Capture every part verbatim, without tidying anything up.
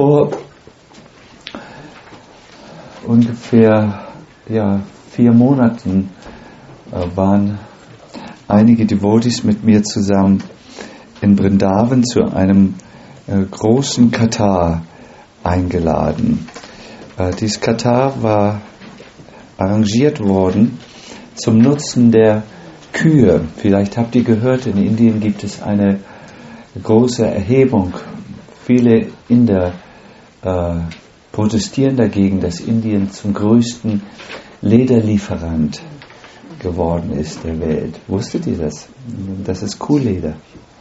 Vor ungefähr ja, vier Monaten äh, waren einige Devotees mit mir zusammen in Vrindavan zu einem äh, großen Katar eingeladen. Äh, dieses Katar war arrangiert worden zum Nutzen der Kühe. Vielleicht habt ihr gehört, in Indien gibt es eine große Erhebung. Viele Inder äh, protestieren dagegen, dass Indien zum größten Lederlieferant geworden ist der Welt. Wusstet ihr das? Das ist Kuhleder.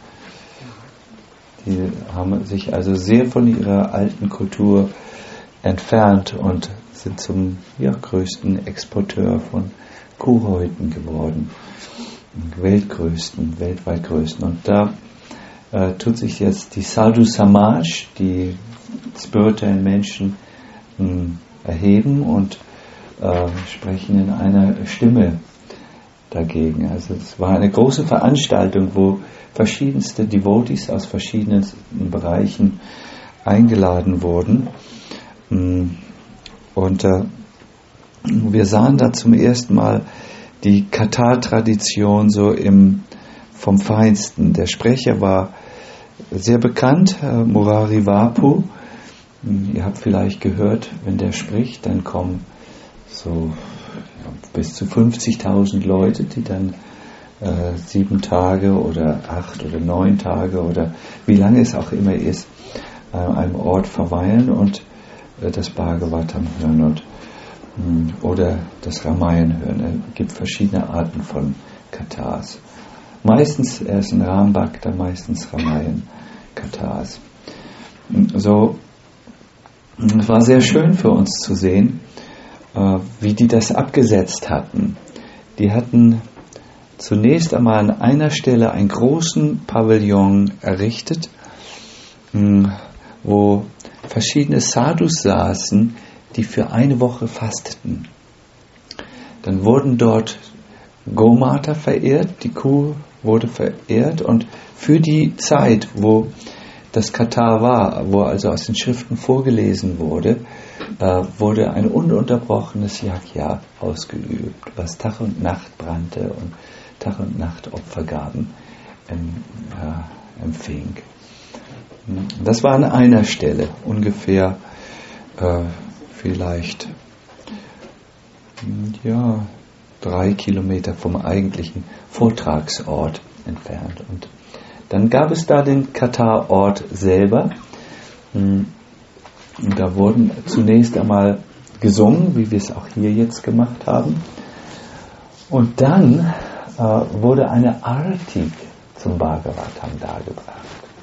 Die haben sich also sehr von ihrer alten Kultur entfernt und sind zum ja, größten Exporteur von Kuhhäuten geworden. Weltgrößten, weltweit größten. Und da äh, tut sich jetzt die Sadhu Samaj, die spirituellen Menschen mh, erheben und äh, sprechen in einer Stimme dagegen. Also es war eine große Veranstaltung, wo verschiedenste Devotees aus verschiedenen Bereichen eingeladen wurden. Und äh, wir sahen da zum ersten Mal die Katar-Tradition so im, vom Feinsten. Der Sprecher war sehr bekannt, äh, Murari Vapu. Ihr habt vielleicht gehört, wenn der spricht, dann kommen so ja, bis zu fünfzigtausend Leute, die dann äh, sieben Tage oder acht oder neun Tage oder wie lange es auch immer ist, an einem Ort verweilen und äh, das Bhagavatam hören und, mh, oder das Ramayana hören. Es gibt verschiedene Arten von Katars. Meistens erst ein Rambhakta, meistens Ramayana Katars. So, es war sehr schön für uns zu sehen, äh, wie die das abgesetzt hatten. Die hatten zunächst einmal an einer Stelle einen großen Pavillon errichtet, mh, wo verschiedene Sadhus saßen, die für eine Woche fasteten. Dann wurden dort Gomata verehrt, die Kuh wurde verehrt und für die Zeit, wo das Katar war, wo also aus den Schriften vorgelesen wurde, äh, wurde ein ununterbrochenes Yajna ausgeübt, was Tag und Nacht brannte und Tag und Nacht Opfergaben ähm, äh, empfing. Das war an einer Stelle, ungefähr äh, vielleicht ja, drei Kilometer vom eigentlichen Vortragsort entfernt. Und dann gab es da den Katar-Ort selber. Und da wurden zunächst einmal gesungen, wie wir es auch hier jetzt gemacht haben. Und dann äh, wurde eine Arti zum Bhagavatam dargebracht.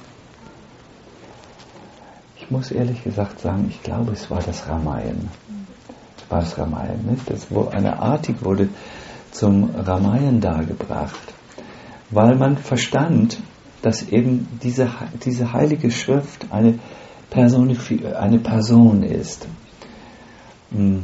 Ich muss ehrlich gesagt sagen, ich glaube, es war das Ramayana. Es war das Ramayana, nicht? Das, wo eine Arti wurde zum Ramayana dargebracht, weil man verstand, dass eben diese, diese heilige Schrift eine, Personif- eine Person ist. Mhm.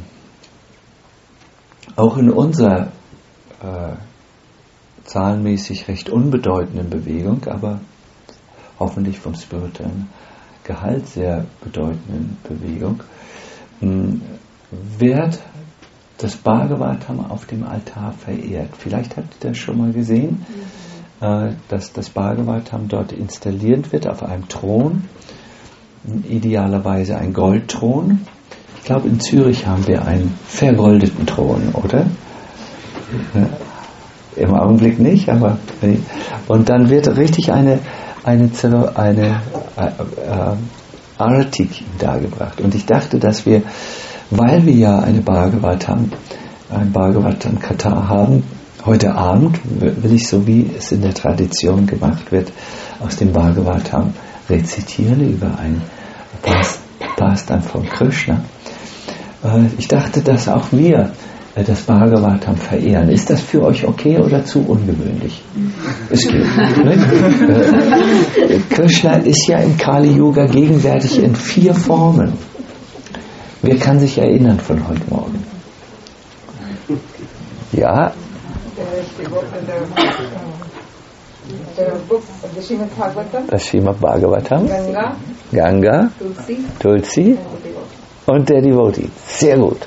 Auch in unserer äh, zahlenmäßig recht unbedeutenden Bewegung, aber hoffentlich vom spirituellen Gehalt sehr bedeutenden Bewegung, mh, wird das Bhagavatam auf dem Altar verehrt. Vielleicht habt ihr das schon mal gesehen, mhm. äh, dass das Bhagavatam dort installiert wird auf einem Thron, idealerweise ein Goldthron. Ich glaube, in Zürich haben wir einen vergoldeten Thron, oder? Ja, im Augenblick nicht, aber und dann wird richtig eine eine eine äh, äh, Artik dargebracht. Und ich dachte, dass wir, weil wir ja eine Bhagavatam, ein Bhagavatam Katar haben, heute Abend will ich, so wie es in der Tradition gemacht wird, aus dem Bhagavatam rezitieren über ein Pastime von Krishna. Äh, ich dachte, dass auch wir das Bhagavatam verehren. Ist das für euch okay oder zu ungewöhnlich? Es geht. Äh, Krishna ist ja im Kali-Yuga gegenwärtig in vier Formen. Wer kann sich erinnern von heute Morgen? Ja? Das Srimad Bhagavatam. Ganga, Tulsi, Tulsi und der Devotee. Sehr gut.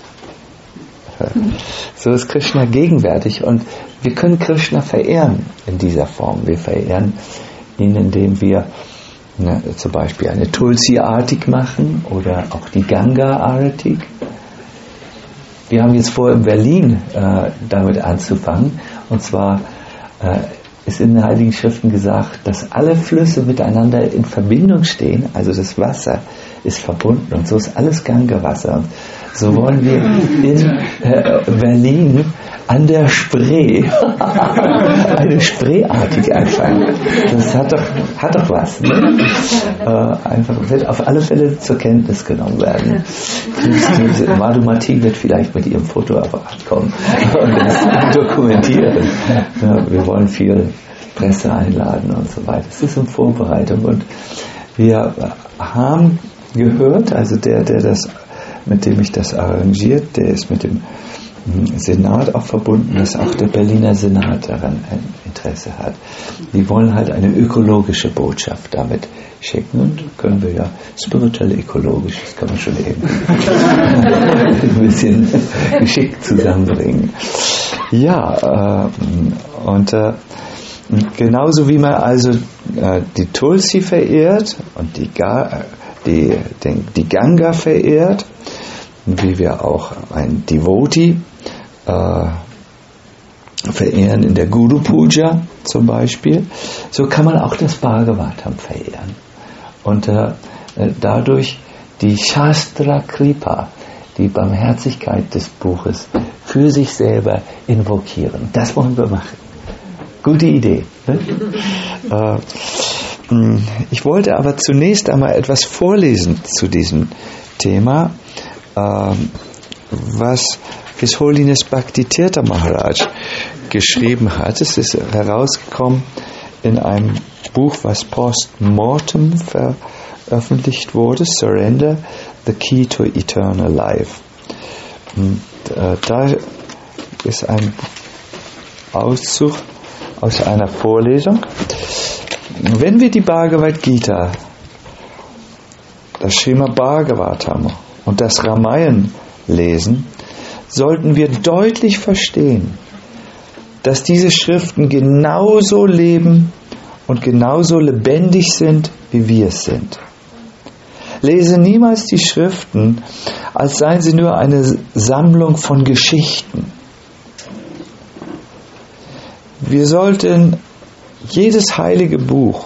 So ist Krishna gegenwärtig und wir können Krishna verehren in dieser Form. Wir verehren ihn, indem wir ne, zum Beispiel eine Tulsi-Artik machen oder auch die Ganga-Artik. Wir haben jetzt vor, in Berlin äh, damit anzufangen. Und zwar äh, ist in den Heiligen Schriften gesagt, dass alle Flüsse miteinander in Verbindung stehen. Also das Wasser ist verbunden und so ist alles Ganga-Wasser. Und so wollen wir in äh, Berlin an der Spree eine Spreeartig anfangen. Das hat doch, hat doch was. Ne? Äh, einfach wird auf alle Fälle zur Kenntnis genommen werden. Diese Madhumati wird vielleicht mit ihrem Fotoapparat kommen und das dokumentieren. Ja, wir wollen viel Presse einladen und so weiter. Es ist in Vorbereitung und wir haben gehört, also der, der das, mit dem ich das arrangiert, der ist mit dem Senat auch verbunden, dass auch der Berliner Senat daran ein Interesse hat. Die wollen halt eine ökologische Botschaft damit schicken und können wir ja spirituell ökologisch, das kann man schon irgendwie ein bisschen geschickt zusammenbringen. Ja, äh, und äh, genauso wie man also äh, die Tulsi verehrt und die, Ga, die, den, die Ganga verehrt, wie wir auch ein Devotee äh, verehren in der Guru Puja zum Beispiel, so kann man auch das Bhagavatam verehren und äh, dadurch die Shastra Kripa, die Barmherzigkeit des Buches für sich selber invokieren. Das wollen wir machen. Gute Idee. Ne? äh, ich wollte aber zunächst einmal etwas vorlesen zu diesem Thema, äh, was His Holiness Bhakti-Tirtha Maharaj geschrieben hat. Es ist herausgekommen in einem Buch, was post-mortem veröffentlicht wurde, Surrender, The Key to Eternal Life. Und, äh, da ist ein Auszug aus einer Vorlesung. Wenn wir die Bhagavad Gita, das Srimad Bhagavatam und das Ramayana lesen, sollten wir deutlich verstehen, dass diese Schriften genauso leben und genauso lebendig sind, wie wir es sind. Lese niemals die Schriften, als seien sie nur eine Sammlung von Geschichten. Wir sollten jedes heilige Buch,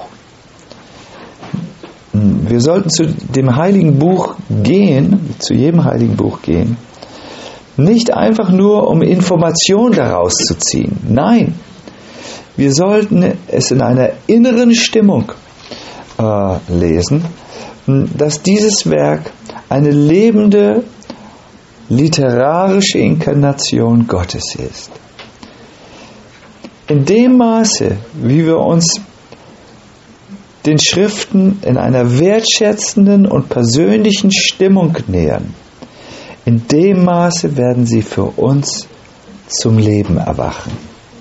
wir sollten zu dem heiligen Buch gehen, zu jedem heiligen Buch gehen, nicht einfach nur, um Informationen daraus zu ziehen. Nein, wir sollten es in einer inneren Stimmung äh, lesen, dass dieses Werk eine lebende literarische Inkarnation Gottes ist. In dem Maße, wie wir uns den Schriften in einer wertschätzenden und persönlichen Stimmung nähern, in dem Maße werden sie für uns zum Leben erwachen.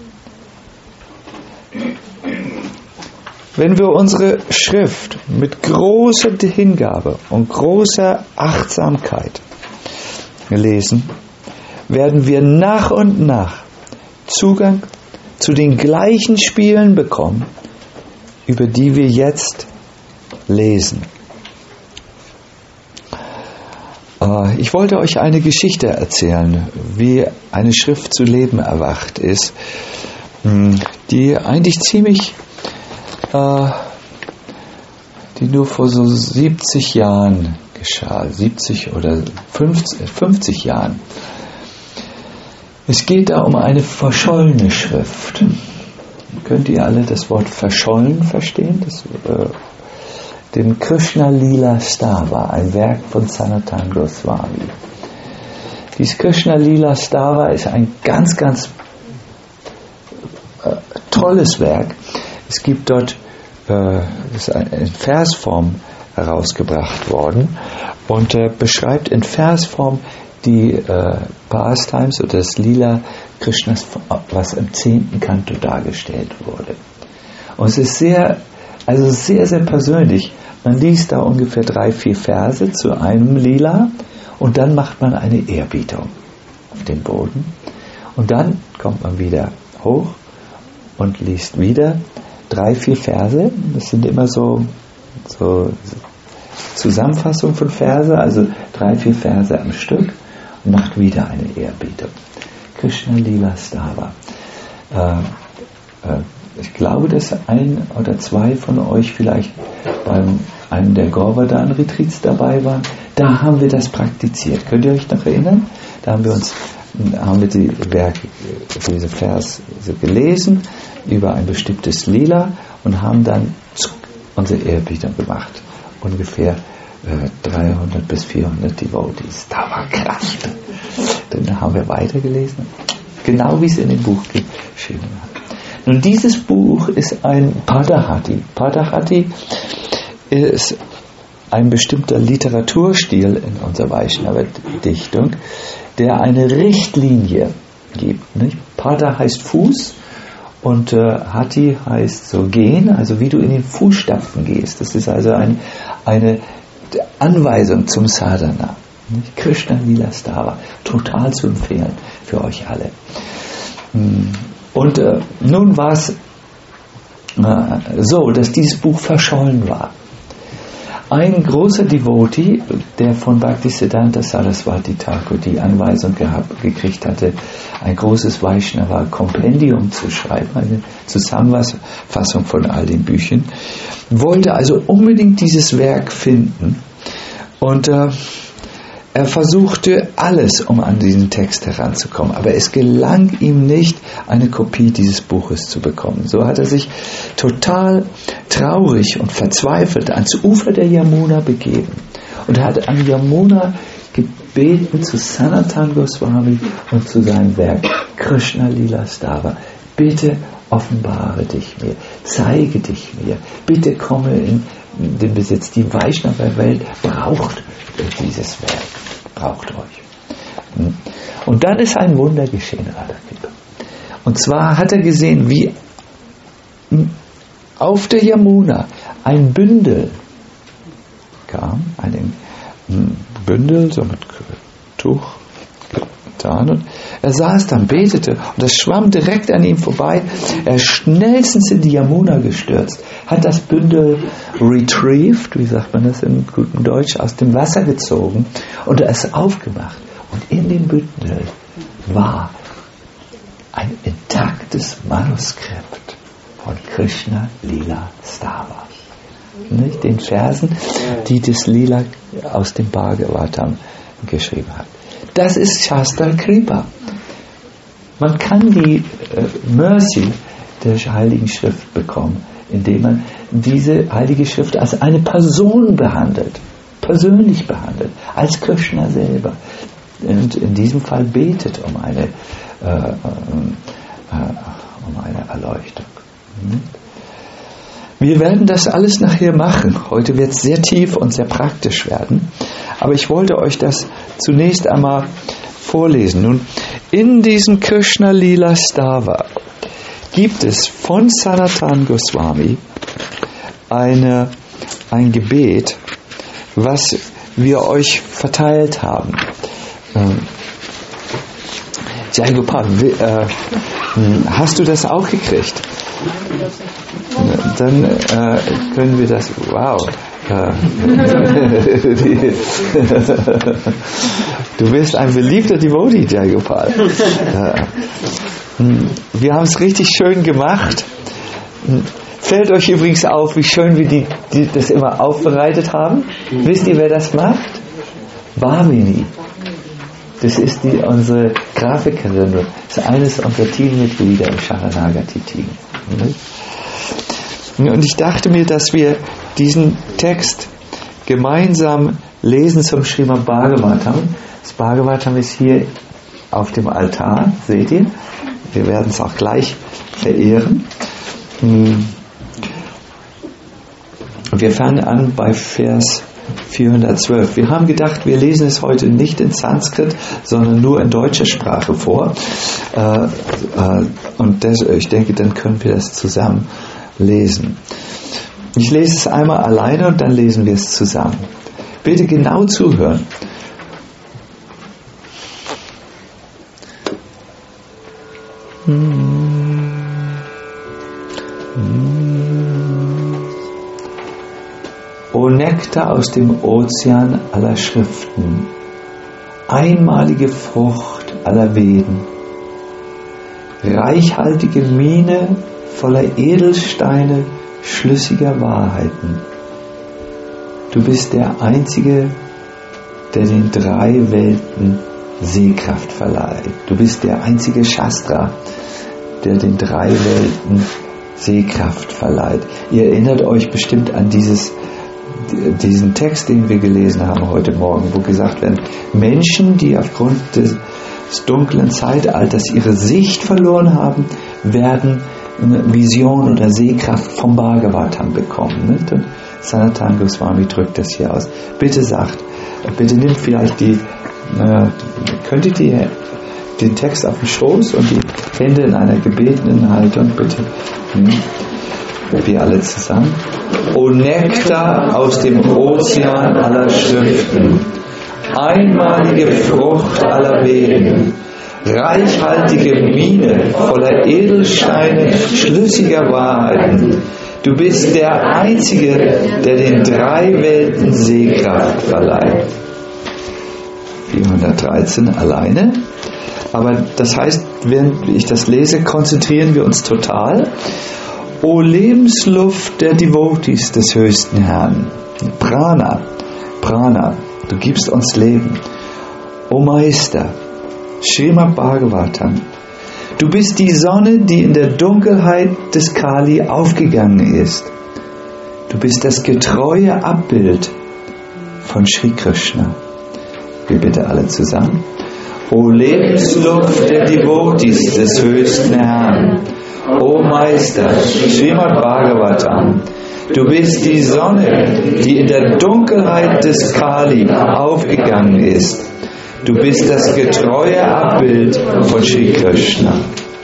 Wenn wir unsere Schrift mit großer Hingabe und großer Achtsamkeit lesen, werden wir nach und nach Zugang zu den gleichen Spielen bekommen, über die wir jetzt lesen. Ich wollte euch eine Geschichte erzählen, wie eine Schrift zu Leben erwacht ist, die eigentlich ziemlich, die nur vor so siebzig Jahren geschah, siebzig oder fünfzig, fünfzig Jahren. Es geht da um eine verschollene Schrift. Könnt ihr alle das Wort verschollen verstehen? Das, äh, dem Krishna Lila Stava, ein Werk von Sanatana Goswami. Dieses Krishna Lila Stava ist ein ganz, ganz äh, tolles Werk. Es gibt dort, äh, ist in Versform herausgebracht worden und äh, beschreibt in Versform die äh, Pastimes oder das Lila Krishnas, was im zehnten Kanto dargestellt wurde. Und es ist sehr, also sehr, sehr persönlich, Man liest da ungefähr drei, vier Verse zu einem Lila und dann macht man eine Ehrbietung auf den Boden. Und dann kommt man wieder hoch und liest wieder drei, vier Verse. Das sind immer so, so Zusammenfassungen von Verse, also drei, vier Verse am Stück und macht wieder eine Ehrbietung. Krishna Lila Stava. Äh, äh, ich glaube, dass ein oder zwei von euch vielleicht beim einem der Govardhan-Retreats dabei waren. Da haben wir das praktiziert. Könnt ihr euch noch erinnern? Da haben wir uns haben wir die Werke, diese Vers gelesen über ein bestimmtes Lila und haben dann unsere Ehrbietung gemacht. Ungefähr äh, dreihundert bis vierhundert Devotees. Da war Kraft. Dann haben wir weitergelesen. Genau wie es in dem Buch geschrieben hat. Nun, dieses Buch ist ein Padahati. Padahati ist ein bestimmter Literaturstil in unserer Vaishnava-Dichtung, der eine Richtlinie gibt. Nicht? Pada heißt Fuß und äh, Hati heißt so gehen, also wie du in den Fußstapfen gehst. Das ist also ein, eine Anweisung zum Sadhana. Nicht? Krishna Lila Stava, total zu empfehlen für euch alle. Und äh, nun war es äh, so, dass dieses Buch verschollen war. Ein großer Devotee, der von Bhaktisiddhanta Saraswati Thakur die Anweisung gehabt, gekriegt hatte, ein großes Vaishnava-Kompendium zu schreiben, eine Zusammenfassung von all den Büchern, wollte also unbedingt dieses Werk finden und äh, er versuchte alles, um an diesen Text heranzukommen, aber es gelang ihm nicht, eine Kopie dieses Buches zu bekommen. So hat er sich total traurig und verzweifelt ans Ufer der Yamuna begeben und hat an Yamuna gebeten zu Sanatana Goswami und zu seinem Werk Krishna Lila Stava. Bitte offenbare dich mir, zeige dich mir, bitte komme in den Besitz. Die Vaishnava-Welt braucht dieses Werk, braucht euch. Und dann ist ein Wunder geschehen, Radhakripa. Und zwar hat er gesehen, wie auf der Yamuna ein Bündel kam, ein Bündel, so mit Tuch getan, und er saß dann, betete, und das schwamm direkt an ihm vorbei. Er ist schnellstens in die Yamuna gestürzt, hat das Bündel retrieved, wie sagt man das in gutem Deutsch, aus dem Wasser gezogen und er ist aufgemacht. Und in dem Bündel war ein intaktes Manuskript von Krishna Lila Stava. Nicht? Den Versen, die das Lila aus dem Bhagavatam geschrieben hat. Das ist Shastra Kripa. Man kann die äh, Mercy der Heiligen Schrift bekommen, indem man diese Heilige Schrift als eine Person behandelt, persönlich behandelt, als Krishna selber. Und in diesem Fall betet um eine, äh, äh, um eine Erleuchtung. Wir werden das alles nachher machen. Heute wird es sehr tief und sehr praktisch werden. Aber ich wollte euch das zunächst einmal vorlesen. Nun, in diesem Krishna Lila Stava gibt es von Sanatana Goswami eine, ein Gebet, was wir euch verteilt haben. Ähm, Jai Gopal, äh, hast du das auch gekriegt? Dann äh, können wir das, wow, äh, du bist ein beliebter Devotee, Jai Gopal. Äh, wir haben es richtig schön gemacht. Fällt euch übrigens auf, wie schön wir die, die, das immer aufbereitet haben? Wisst ihr, wer das macht? Bhavini. Das ist die, unsere Grafikerin. Das ist eines unserer Teammitglieder im Sharanagati-Team. Und ich dachte mir, dass wir diesen Text gemeinsam lesen zum Srimad Bhagavatam. Das Bhagavatam ist hier auf dem Altar, seht ihr? Wir werden es auch gleich verehren. Wir fangen an bei Vers vierhundertzwölf. Wir haben gedacht, wir lesen es heute nicht in Sanskrit, sondern nur in deutscher Sprache vor. Äh, äh, und das, ich denke, dann können wir das zusammen lesen. Ich lese es einmal alleine und dann lesen wir es zusammen. Bitte genau zuhören. O Nektar aus dem Ozean aller Schriften, einmalige Frucht aller Veden, reichhaltige Mine voller Edelsteine schlüssiger Wahrheiten. Du bist der Einzige, der den drei Welten Sehkraft verleiht. Du bist der einzige Shastra, der den drei Welten Sehkraft verleiht. Ihr erinnert euch bestimmt an dieses, diesen Text, den wir gelesen haben heute Morgen, wo gesagt wird, Menschen, die aufgrund des dunklen Zeitalters ihre Sicht verloren haben, werden eine Vision oder Sehkraft vom Bhagavatam bekommen. Nicht? Und Sanatana Goswami drückt das hier aus. Bitte sagt, bitte nimmt vielleicht die, äh, könntet ihr den Text auf den Schoß und die Hände in einer gebetenen Haltung, bitte nehmen wir alle zusammen. O Nektar aus dem Ozean aller Schriften, einmalige Frucht aller Veden, reichhaltige Mine voller Edelsteine schlüssiger Wahrheiten. Du bist der Einzige, der den drei Welten Sehkraft verleiht. vierhundertdreizehn alleine. Aber das heißt, während ich das lese, konzentrieren wir uns total. O Lebensluft der Devotees des höchsten Herrn. Prana, Prana, du gibst uns Leben. O Meister, Srimad Bhagavatam, du bist die Sonne, die in der Dunkelheit des Kali aufgegangen ist. Du bist das getreue Abbild von Sri Krishna. Wir bitte alle zusammen. O Lebensluft der Devotees des höchsten Herrn. O Meister, Srimad Bhagavatam, du bist die Sonne, die in der Dunkelheit des Kali aufgegangen ist. Du bist das getreue Abbild von Sri Krishna.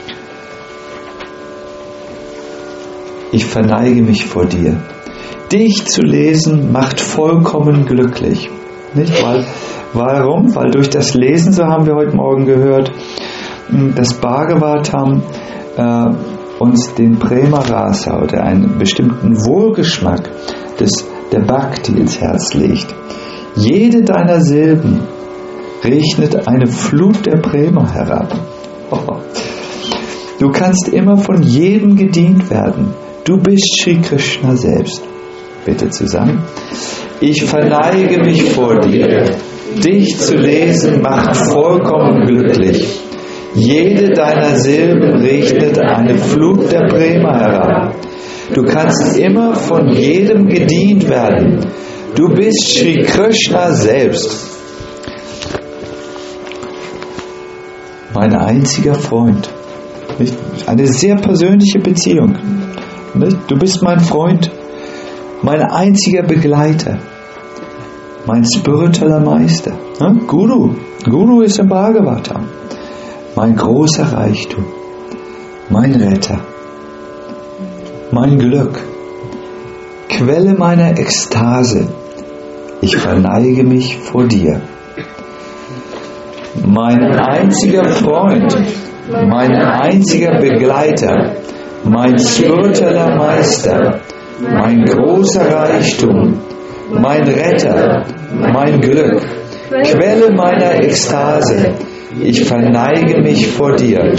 Ich verneige mich vor dir. Dich zu lesen macht vollkommen glücklich. Nicht? Weil, warum? Weil durch das Lesen, so haben wir heute Morgen gehört, das Bhagavatam äh, uns den Prema Rasa oder einen bestimmten Wohlgeschmack des, der Bhakti ins Herz legt. Jede deiner Silben regnet eine Flut der Prema herab. Du kannst immer von jedem gedient werden. Du bist Sri Krishna selbst. Bitte zusammen. Ich verneige mich vor dir. Dich zu lesen macht vollkommen glücklich. Jede deiner Silben regnet eine Flut der Prema herab. Du kannst immer von jedem gedient werden. Du bist Sri Krishna selbst. Mein einziger Freund. Nicht? Eine sehr persönliche Beziehung. Nicht? Du bist mein Freund, mein einziger Begleiter, mein spiritueller Meister. Ja? Guru. Guru ist im Bhagavatam. Mein großer Reichtum, mein Retter, mein Glück, Quelle meiner Ekstase. Ich verneige mich vor dir. Mein einziger Freund, mein einziger Begleiter, mein spiritueller Meister, mein großer Reichtum, mein Retter, mein Glück, Quelle meiner Ekstase. Ich verneige mich vor dir.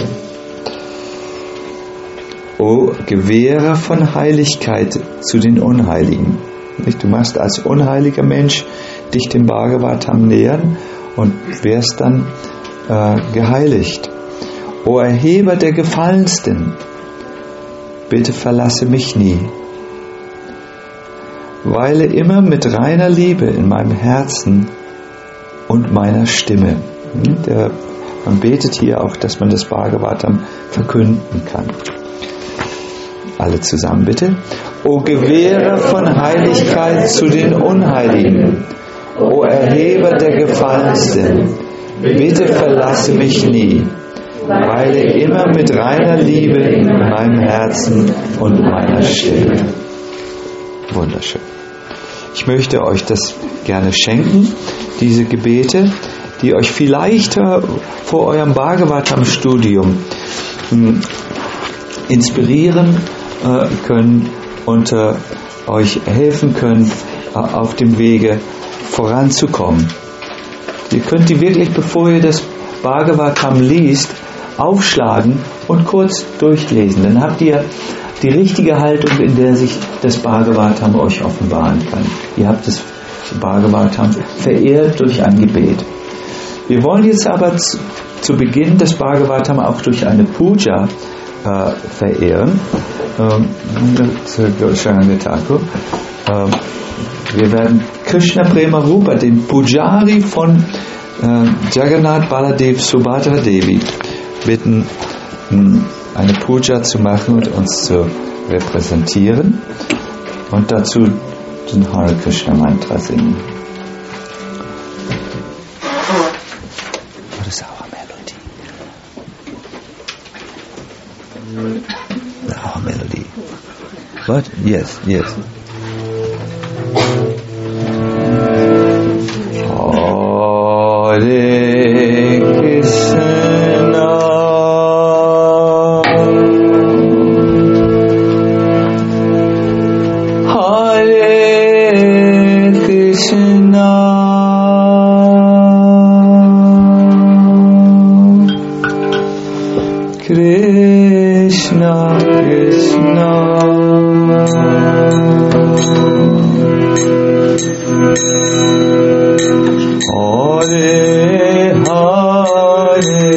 O Gewährer von Heiligkeit zu den Unheiligen. Du machst als unheiliger Mensch dich dem Bhagavatam nähern und wärst dann äh, geheiligt. O Erheber der Gefallensten, bitte verlasse mich nie. Weile immer mit reiner Liebe in meinem Herzen und meiner Stimme. Der, man betet hier auch, dass man das Bhagavatam verkünden kann. Alle zusammen bitte. O Gewährer von Heiligkeit zu den Unheiligen, o Erheber der Gefallensten, bitte verlasse mich nie. Weile immer mit reiner Liebe in meinem Herzen und meiner Stimme. Wunderschön. Ich möchte euch das gerne schenken, diese Gebete, die euch vielleicht vor eurem Bhagavatam-Studium inspirieren können und euch helfen können, auf dem Wege voranzukommen. Ihr könnt die wirklich, bevor ihr das Bhagavatam liest, aufschlagen und kurz durchlesen. Dann habt ihr die richtige Haltung, in der sich das Bhagavatam euch offenbaren kann. Ihr habt das Bhagavatam verehrt durch ein Gebet. Wir wollen jetzt aber zu, zu Beginn das Bhagavatam auch durch eine Puja äh, verehren. Ähm, ähm, wir werden Krishna Prema Rupa, den Pujari von äh, Jagannath Baladev Subhadra Devi, bitten, mh, eine Puja zu machen und uns zu repräsentieren und dazu den Hare Krishna Mantra singen. What is our melody? Our melody. What? Yes, yes. Hare Krishna, Hare Krishna, Krishna Krishna, Hare Hare,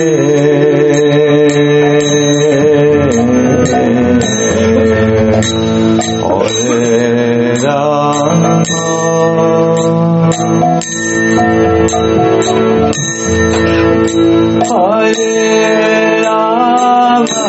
Hare Rama, Hare Rama,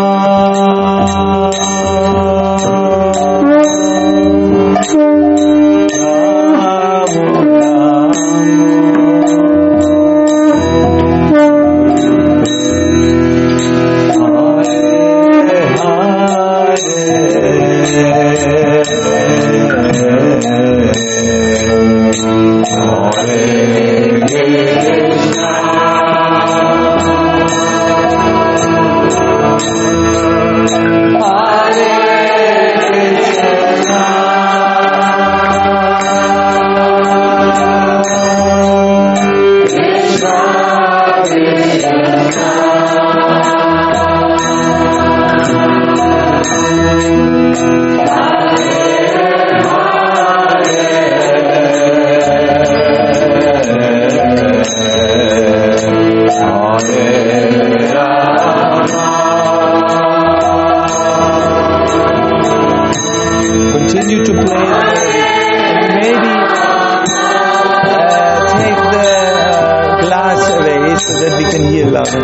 continue to play and maybe uh, take the uh, glass away so that we can hear louder.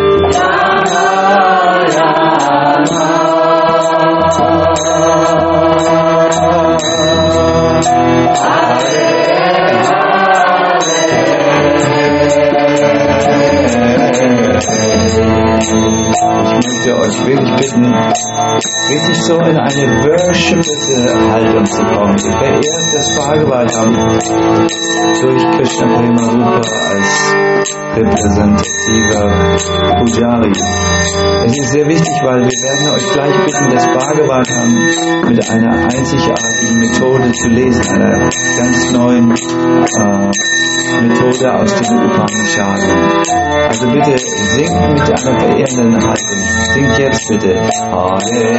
Ich möchte euch wirklich bitten, wirklich so in eine worshipende Haltung zu kommen. Ihr verehrt das Bhagavatam durch Krishna Prema Rupa als repräsentativer Pujari. Es ist sehr wichtig, weil wir werden euch gleich bitten, das Bhagavatam mit einer einzigartigen Methode zu lesen, einer ganz neuen äh, Methode aus den Upanishaden. Also bitte singt mit einer verehrenden Haltung. Singt jetzt bitte. Hare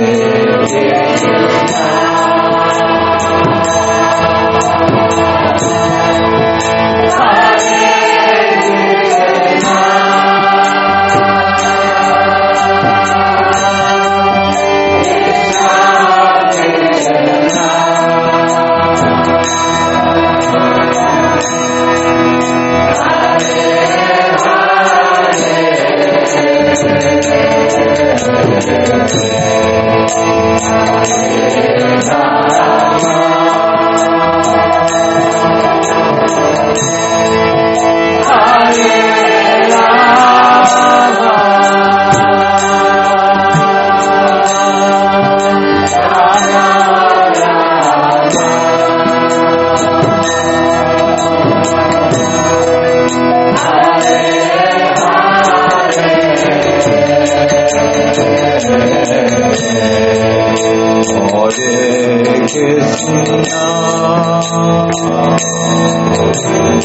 Hare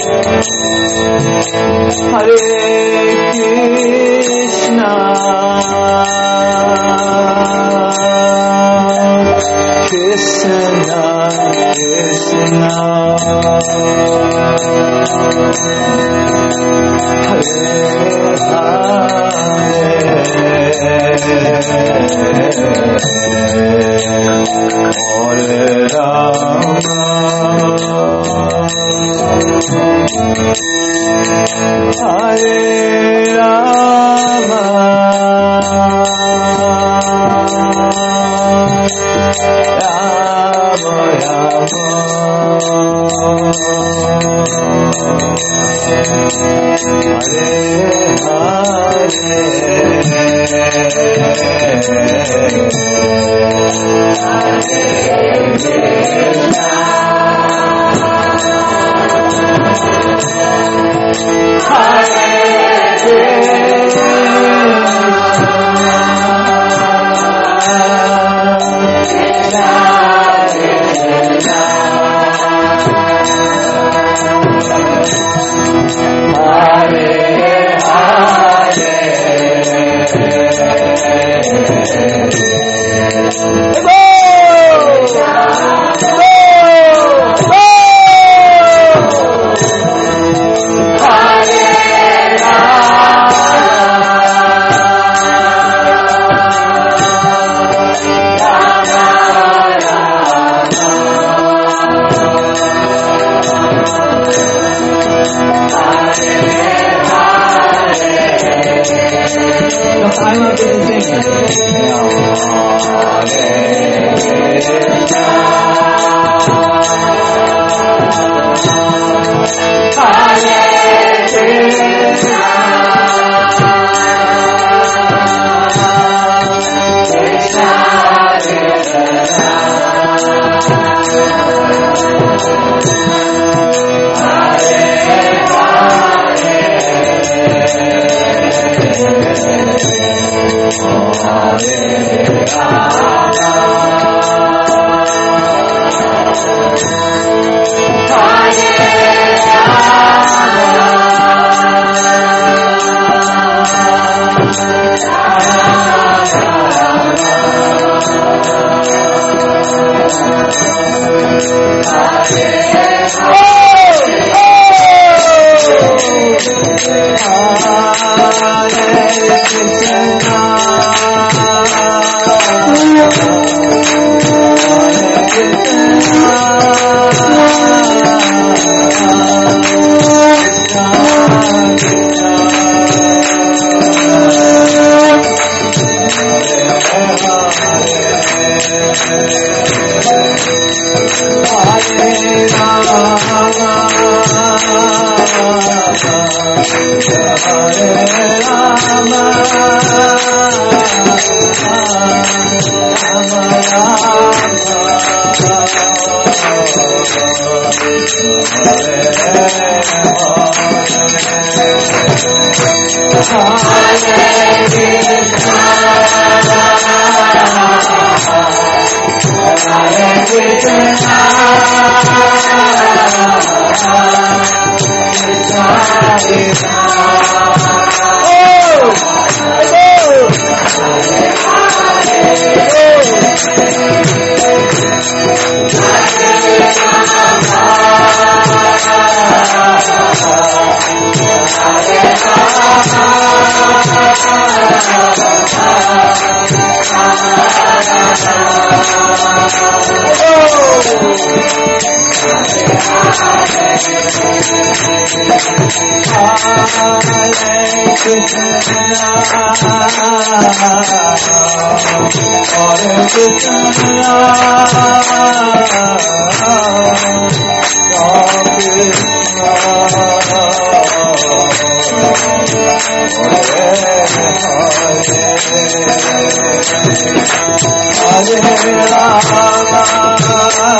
Hare Krishna, Krishna Krishna, Hare Hare Rama, Hare Rama, Rama Rama, Hare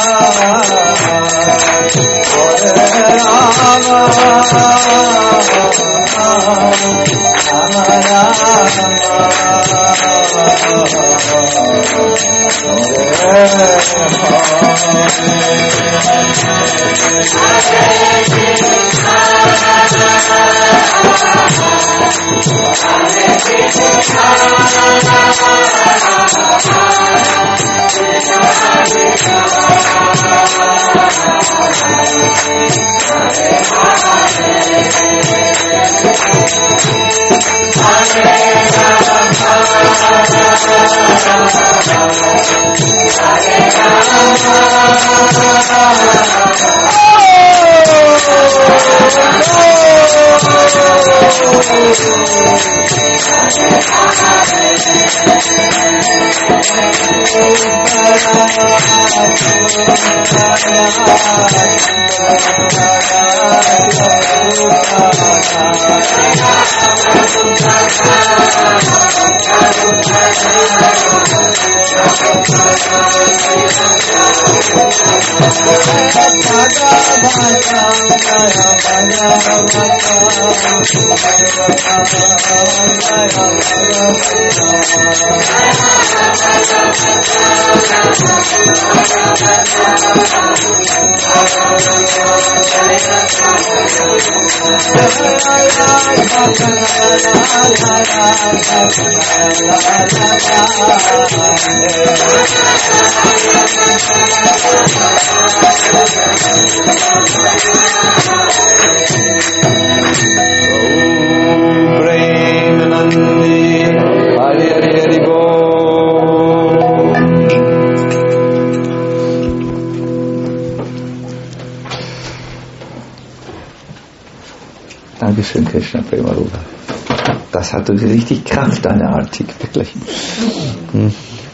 Hare Dankeschön, Krishna Premarupa. Das hatte richtig Kraft, deine Artik, wirklich. Hm.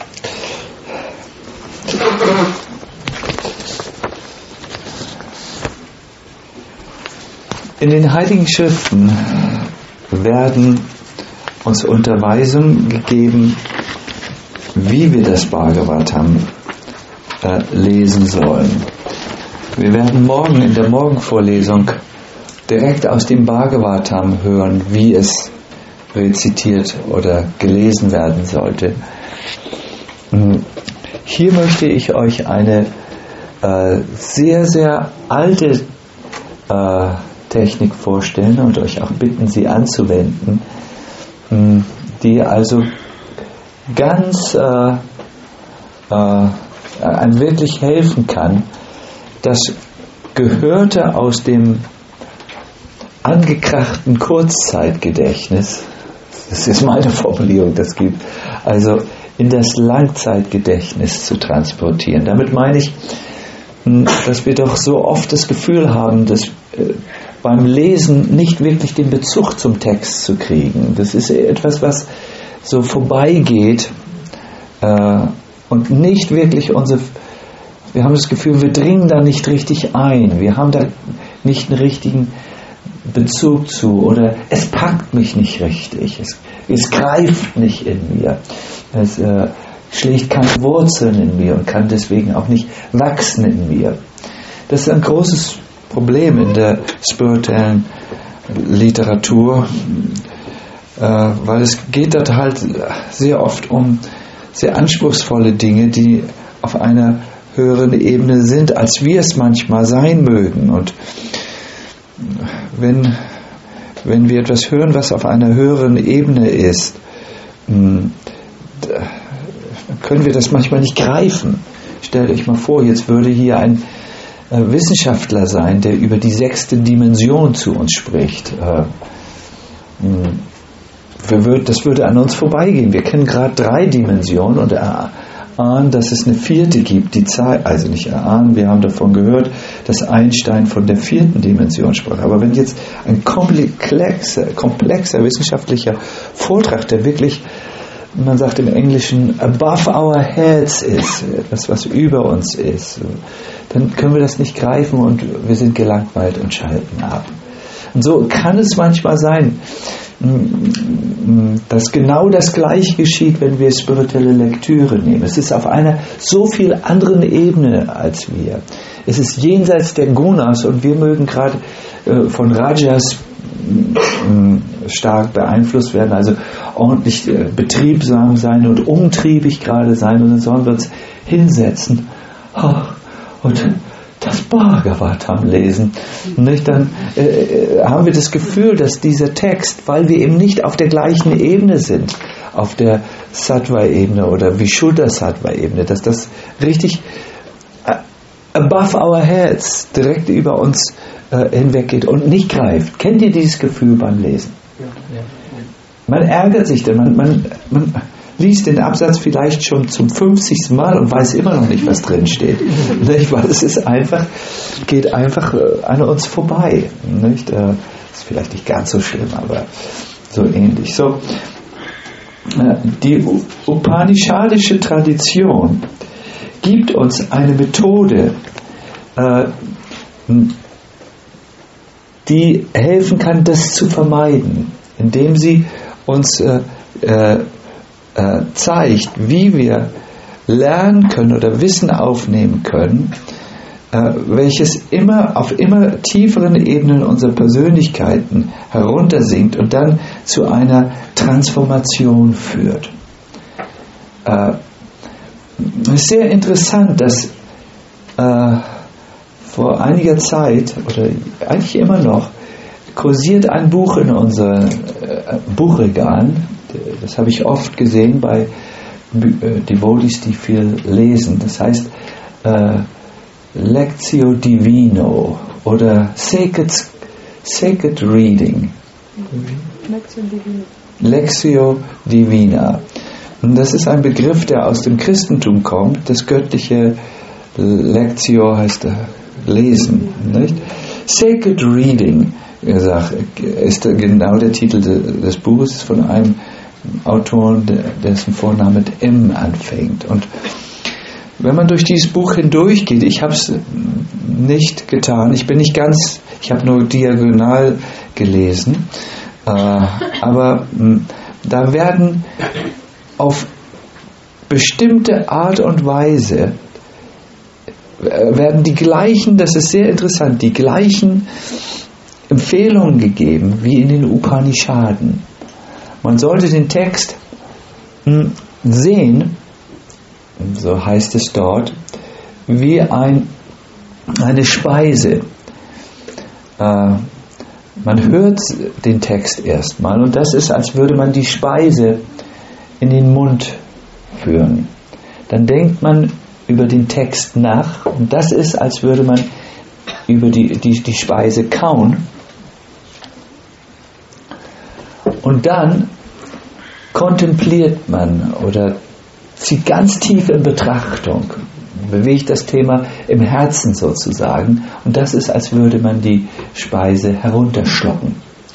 In den Heiligen Schriften werden uns Unterweisungen gegeben, wie wir das Bhagavatam äh, lesen sollen. Wir werden morgen in der Morgenvorlesung direkt aus dem Bhagavatam hören, wie es rezitiert oder gelesen werden sollte. Hier möchte ich euch eine äh, sehr, sehr alte äh, Technik vorstellen und euch auch bitten, sie anzuwenden, die also ganz äh, äh, einem wirklich helfen kann, das Gehörte aus dem angekrachten Kurzzeitgedächtnis, das ist meine Formulierung, das gibt, also in das Langzeitgedächtnis zu transportieren. Damit meine ich, dass wir doch so oft das Gefühl haben, dass äh, beim Lesen nicht wirklich den Bezug zum Text zu kriegen. Das ist etwas, was so vorbeigeht äh, und nicht wirklich unsere, wir haben das Gefühl, wir dringen da nicht richtig ein, wir haben da nicht einen richtigen Bezug zu oder es packt mich nicht richtig, es, es greift nicht in mir, es äh, schlägt keine Wurzeln in mir und kann deswegen auch nicht wachsen in mir. Das ist ein großes Problem in der spirituellen Literatur, äh, weil es geht dort halt sehr oft um sehr anspruchsvolle Dinge, die auf einer höheren Ebene sind, als wir es manchmal sein mögen. Und wenn, wenn wir etwas hören, was auf einer höheren Ebene ist, können wir das manchmal nicht greifen. Stellt euch mal vor, jetzt würde hier ein äh, Wissenschaftler sein, der über die sechste Dimension zu uns spricht. Äh, wir würd, das würde an uns vorbeigehen. Wir kennen gerade drei Dimensionen und erahnen, dass es eine vierte gibt. Die Zahl, also nicht erahnen, wir haben davon gehört, dass Einstein von der vierten Dimension sprach. Aber wenn jetzt ein komplexer, komplexer wissenschaftlicher Vortrag, der wirklich, man sagt im Englischen, above our heads ist, etwas, was über uns ist, dann können wir das nicht greifen und wir sind gelangweilt und schalten ab. Und so kann es manchmal sein, dass genau das Gleiche geschieht, wenn wir spirituelle Lektüre nehmen. Es ist auf einer so viel anderen Ebene als wir. Es ist jenseits der Gunas und wir mögen gerade äh, von Rajas stark beeinflusst werden, also ordentlich äh, betriebsam sein und umtriebig gerade sein, und dann sollen wir uns hinsetzen oh, und das Bhagavatam lesen. Nicht? Dann äh, haben wir das Gefühl, dass dieser Text, weil wir eben nicht auf der gleichen Ebene sind, auf der Sattva-Ebene oder Vishuddha-Sattva-Ebene, dass das richtig above our heads, direkt über uns äh, hinweggeht und nicht greift. Kennt ihr dieses Gefühl beim Lesen? Ja, ja. Man ärgert sich dann, man, man, man liest den Absatz vielleicht schon zum fünfzigsten Mal und weiß immer noch nicht, was drin steht. Nicht? Weil es ist einfach, geht einfach äh, an uns vorbei. Nicht? Äh, ist vielleicht nicht ganz so schlimm, aber so ähnlich. So, äh, die upanishadische Tradition gibt uns eine Methode, äh, die helfen kann, das zu vermeiden, indem sie uns äh, äh, äh, zeigt, wie wir lernen können oder Wissen aufnehmen können, äh, welches immer auf immer tieferen Ebenen unserer Persönlichkeiten heruntersinkt und dann zu einer Transformation führt. Äh, Es ist sehr interessant, dass äh, vor einiger Zeit, oder eigentlich immer noch, kursiert ein Buch in unseren äh, Buchregalen. Das habe ich oft gesehen bei äh, Devotees, die viel lesen. Das heißt äh, Lectio Divino oder Sacred, Sacred Reading. Lectio Divina. Lectio Divina. Und das ist ein Begriff, der aus dem Christentum kommt. Das göttliche Lectio heißt Lesen. Nicht? Sacred Reading ist genau der Titel des Buches von einem Autor, dessen Vorname mit M anfängt. Und wenn man durch dieses Buch hindurchgeht, ich habe es nicht getan, ich bin nicht ganz, ich habe nur diagonal gelesen, aber da werden auf bestimmte Art und Weise werden die gleichen, das ist sehr interessant, die gleichen Empfehlungen gegeben wie in den Upanishaden. Man sollte den Text sehen, so heißt es dort, wie ein, eine Speise. Äh, man hört den Text erstmal und das ist, als würde man die Speise in den Mund führen. Dann denkt man über den Text nach und das ist, als würde man über die, die, die Speise kauen. Und dann kontempliert man oder zieht ganz tief in Betrachtung, bewegt das Thema im Herzen sozusagen und das ist, als würde man die Speise herunterschlucken.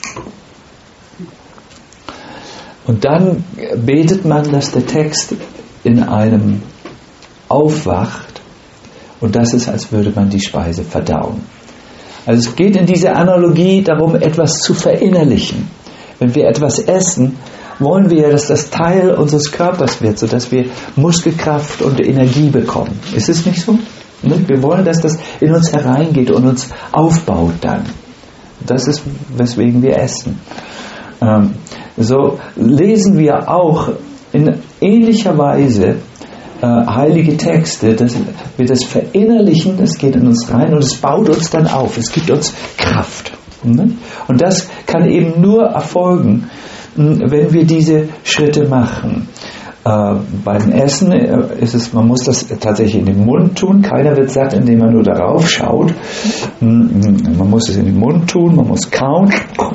Und dann betet man, dass der Text in einem aufwacht und das ist, als würde man die Speise verdauen. Also es geht in dieser Analogie darum, etwas zu verinnerlichen. Wenn wir etwas essen, wollen wir ja, dass das Teil unseres Körpers wird, sodass wir Muskelkraft und Energie bekommen. Ist es nicht so? Wir wollen, dass das in uns hereingeht und uns aufbaut dann. Das ist, weswegen wir essen. Ähm, so lesen wir auch in ähnlicher Weise äh, heilige Texte, dass wir das verinnerlichen, das geht in uns rein und es baut uns dann auf, es gibt uns Kraft. Und das kann eben nur erfolgen, wenn wir diese Schritte machen. Äh, beim Essen ist es, man muss das tatsächlich in den Mund tun. Keiner wird satt, indem man nur darauf schaut. Man muss es in den Mund tun, man muss kauen.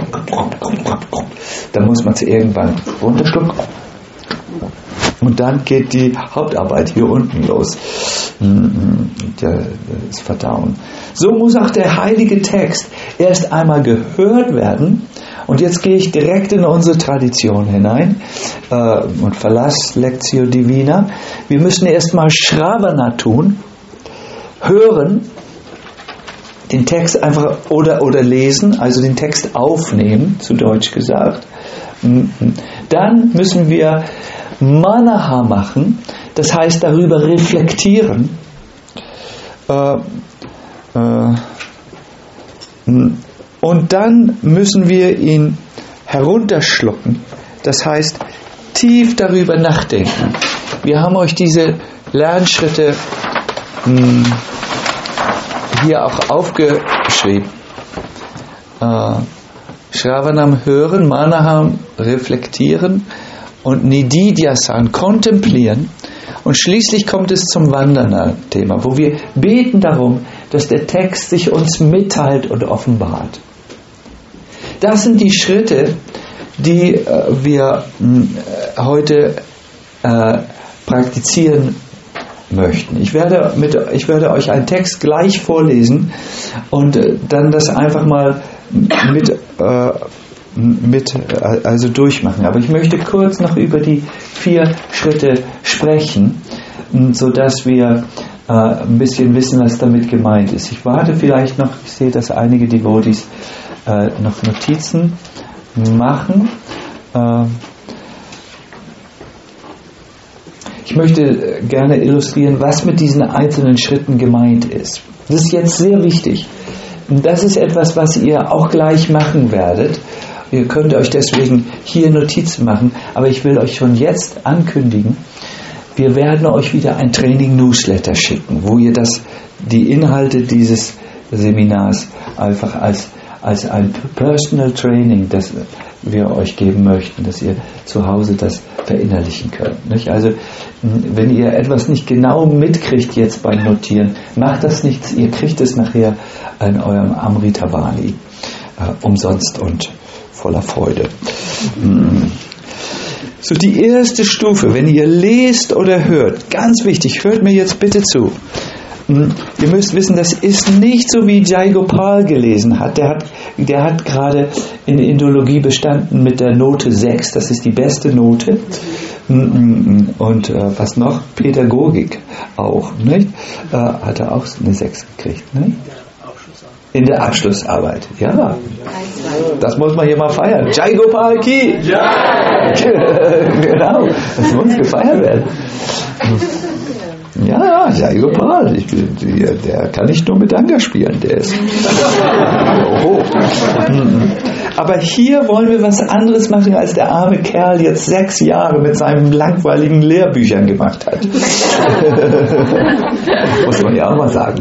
Dann muss man es irgendwann runterschlucken. Und dann geht die Hauptarbeit hier unten los. Das Verdauen. So muss auch der heilige Text erst einmal gehört werden. Und jetzt gehe ich direkt in unsere Tradition hinein äh, und verlasse Lectio Divina. Wir müssen erstmal Shravana tun, hören, den Text einfach oder, oder lesen, also den Text aufnehmen, zu Deutsch gesagt. Dann müssen wir Manaha machen, das heißt darüber reflektieren. Äh, äh, und dann müssen wir ihn herunterschlucken, das heißt tief darüber nachdenken. Wir haben euch diese Lernschritte mh, hier auch aufgeschrieben. Äh, Shravanam hören, Manaham reflektieren und Nididhyasan kontemplieren. Und schließlich kommt es zum Vandana-Thema, wo wir beten darum, dass der Text sich uns mitteilt und offenbart. Das sind die Schritte, die äh, wir äh, heute äh, praktizieren möchten. Ich werde, mit, ich werde euch einen Text gleich vorlesen und äh, dann das einfach mal mit, äh, mit äh, also durchmachen. Aber ich möchte kurz noch über die vier Schritte sprechen, sodass wir äh, ein bisschen wissen, was damit gemeint ist. Ich warte vielleicht noch, ich sehe, dass einige Devotees äh, noch Notizen machen. Äh, ich möchte gerne illustrieren, was mit diesen einzelnen Schritten gemeint ist. Das ist jetzt sehr wichtig. Das ist etwas, was ihr auch gleich machen werdet. Ihr könnt euch deswegen hier Notizen machen, aber ich will euch schon jetzt ankündigen, wir werden euch wieder ein Training-Newsletter schicken, wo ihr das, die Inhalte dieses Seminars einfach als, als ein Personal Training, das wir euch geben möchten, dass ihr zu Hause das verinnerlichen könnt. Nicht? Also wenn ihr etwas nicht genau mitkriegt jetzt beim Notieren, macht das nichts, ihr kriegt es nachher in eurem Amritabani äh, umsonst und voller Freude. So, die erste Stufe, wenn ihr lest oder hört, ganz wichtig, hört mir jetzt bitte zu. Ihr müsst wissen, das ist nicht so, wie Jai Gopal gelesen hat. Der hat, der hat gerade in der Indologie bestanden mit der Note sechs, das ist die beste Note. Und äh, was noch? Pädagogik auch, nicht? Äh, hat er auch eine sechs gekriegt, nicht? In der Abschlussarbeit, ja. Das muss man hier mal feiern. Jai Gopal Ki! Ja! Genau, das muss gefeiert werden. Ja, Jai Gopal, ich, der, der kann nicht nur mit Anga spielen, der ist hoch. Aber hier wollen wir was anderes machen, als der arme Kerl jetzt sechs Jahre mit seinen langweiligen Lehrbüchern gemacht hat. Muss man ja auch mal sagen.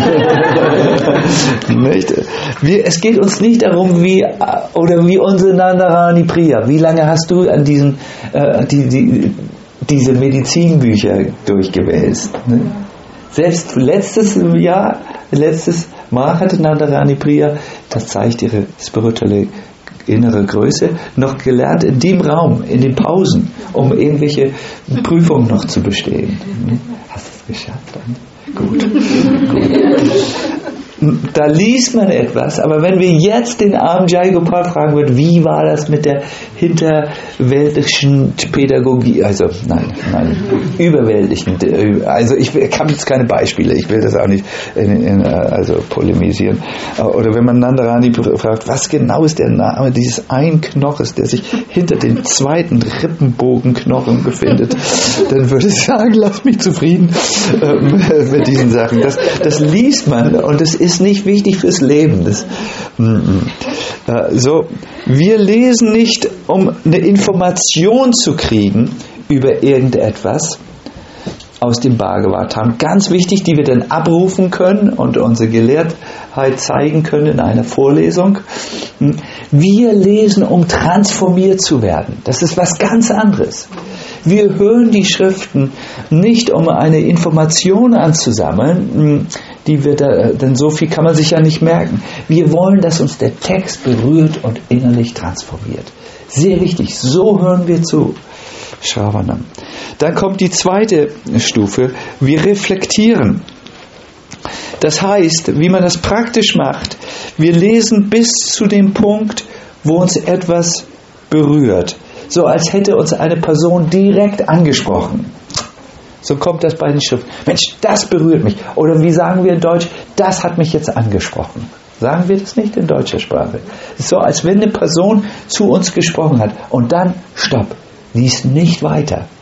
Wir, es geht uns nicht darum, wie oder wie unsere Nandarani Priya. Wie lange hast du an diesen äh, die, die diese Medizinbücher durchgewälzt. Ne? Selbst letztes Jahr, letztes Mal hatte Nandarani Priya, das zeigt ihre spirituelle innere Größe, noch gelernt in dem Raum, in den Pausen, um irgendwelche Prüfungen noch zu bestehen. Ne? Hast du es geschafft dann? Gut. Gut. Da liest man etwas, aber wenn wir jetzt den armen Jai Gopal fragen würden, wie war das mit der hinterweltlichen Pädagogie, also nein, nein, überweltlichen, also ich habe jetzt keine Beispiele, ich will das auch nicht in, in, also polemisieren, oder wenn man Nandarani fragt, was genau ist der Name dieses einen Knochens, der sich hinter dem zweiten Rippenbogenknochen befindet, dann würde ich sagen, lass mich zufrieden äh, mit diesen Sachen. Das, das liest man und es ist ist nicht wichtig fürs Leben. Das, äh, so, wir lesen nicht, um eine Information zu kriegen über irgendetwas aus dem Bhagavatam. Ganz wichtig, die wir dann abrufen können und unsere Gelehrtheit zeigen können in einer Vorlesung. Wir lesen, um transformiert zu werden. Das ist was ganz anderes. Wir hören die Schriften nicht, um eine Information anzusammeln, die wir da, denn so viel kann man sich ja nicht merken. Wir wollen, dass uns der Text berührt und innerlich transformiert. Sehr wichtig, so hören wir zu. Shravanam. Dann kommt die zweite Stufe, wir reflektieren. Das heißt, wie man das praktisch macht, wir lesen bis zu dem Punkt, wo uns etwas berührt. So als hätte uns eine Person direkt angesprochen. So kommt das bei den Schriften. Mensch, das berührt mich. Oder wie sagen wir in Deutsch, das hat mich jetzt angesprochen. Sagen wir das nicht in deutscher Sprache. Es ist so, als wenn eine Person zu uns gesprochen hat. Und dann, stopp, lies nicht weiter.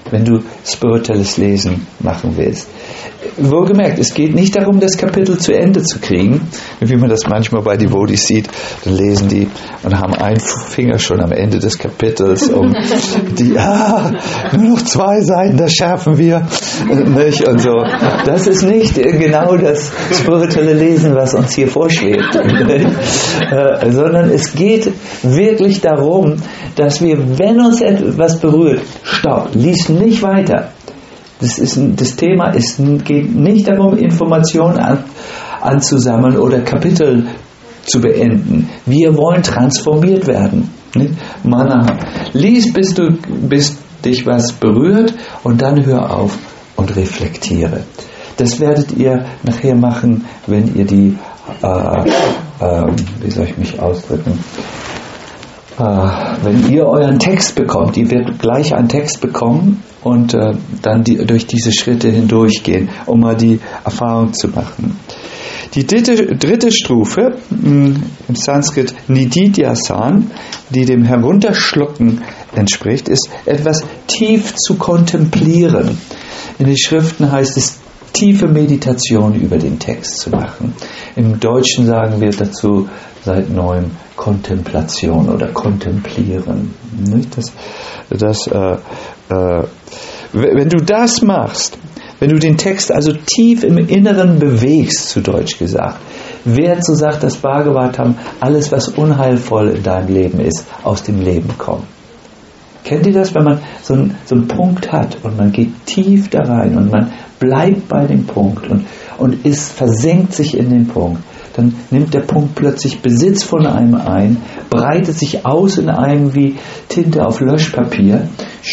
wenn du spirituelles Lesen machen willst. Wohlgemerkt, es geht nicht darum, das Kapitel zu Ende zu kriegen, wie man das manchmal bei Devotees sieht. Dann lesen die und haben einen Finger schon am Ende des Kapitels, um die, ah, nur noch zwei Seiten, das schaffen wir, nicht? Und so. Das ist nicht genau das spirituelle Lesen, was uns hier vorschwebt, äh, sondern es geht wirklich darum, dass wir, wenn uns etwas berührt, stopp, lies nicht weiter. Das, ist, das Thema ist, geht nicht darum, Informationen an, anzusammeln oder Kapitel zu beenden. Wir wollen transformiert werden. Nicht? Man, lies, bis, du, bis dich was berührt und dann hör auf und reflektiere. Das werdet ihr nachher machen, wenn ihr die, äh, äh, wie soll ich mich ausdrücken, äh, wenn ihr euren Text bekommt. Ihr werdet gleich einen Text bekommen und äh, dann die, durch diese Schritte hindurchgehen, um mal die Erfahrung zu machen. Die dritte, dritte Strophe mh, im Sanskrit Nididhyasan, die dem Herunterschlucken entspricht, ist etwas tief zu kontemplieren. In den Schriften heißt es, tiefe Meditation über den Text zu machen. Im Deutschen sagen wir dazu seit neuem Kontemplation oder Kontemplieren. Nicht? Das, das, äh, äh, wenn du das machst, wenn du den Text also tief im Inneren bewegst, zu Deutsch gesagt, wird, so sagt das Bhagavatam, alles, was unheilvoll in deinem Leben ist, aus dem Leben kommen. Kennt ihr das, wenn man so einen, so einen Punkt hat und man geht tief da rein und man bleibt bei dem Punkt und, und ist, versenkt sich in den Punkt, dann nimmt der Punkt plötzlich Besitz von einem ein, breitet sich aus in einem wie Tinte auf Löschpapier,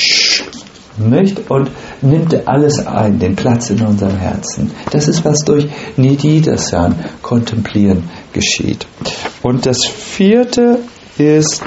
nicht? Und nimmt alles ein, den Platz in unserem Herzen. Das ist, was durch Nididhyasan, Kontemplieren, geschieht. Und das vierte ist,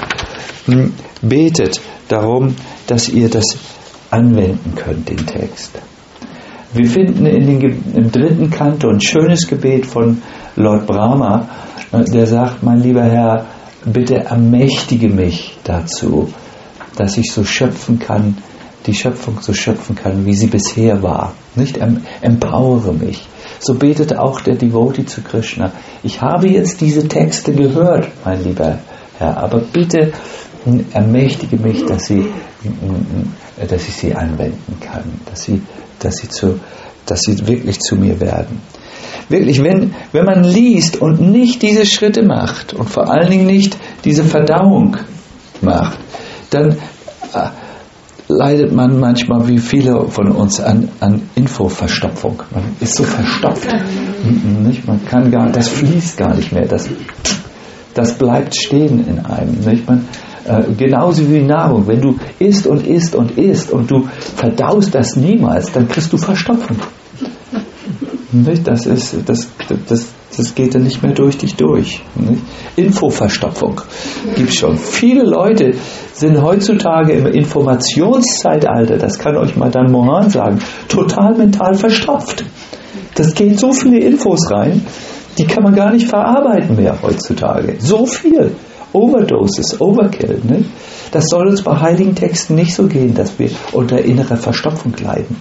betet darum, dass ihr das anwenden könnt, den Text. Wir finden in den, im dritten Kanto ein schönes Gebet von Lord Brahma, der sagt, mein lieber Herr, bitte ermächtige mich dazu, dass ich so schöpfen kann, die Schöpfung so schöpfen kann, wie sie bisher war. Nicht? Empowere mich. So betet auch der Devotee zu Krishna. Ich habe jetzt diese Texte gehört, mein lieber Herr, aber bitte ermächtige mich, dass, sie, dass ich sie anwenden kann, dass sie, dass sie, zu, dass sie wirklich zu mir werden. Wirklich, wenn, wenn man liest und nicht diese Schritte macht und vor allen Dingen nicht diese Verdauung macht, dann äh, leidet man manchmal, wie viele von uns, an, an Infoverstopfung. Man ist so verstopft. Nicht? Man kann gar, das fließt gar nicht mehr. Das, das bleibt stehen in einem. Nicht? Man, äh, genauso wie Nahrung. Wenn du isst und isst und isst und du verdaust das niemals, dann kriegst du Verstopfung. Nicht? Das ist, das, das, das geht dann nicht mehr durch dich durch. Nicht? Infoverstopfung gibt es schon. Viele Leute sind heutzutage im Informationszeitalter, das kann euch mal Dan Mohan sagen, total mental verstopft. Das gehen so viele Infos rein, die kann man gar nicht verarbeiten mehr heutzutage. So viel. Overdoses, Overkill. Nicht? Das soll uns bei heiligen Texten nicht so gehen, dass wir unter innerer Verstopfung leiden.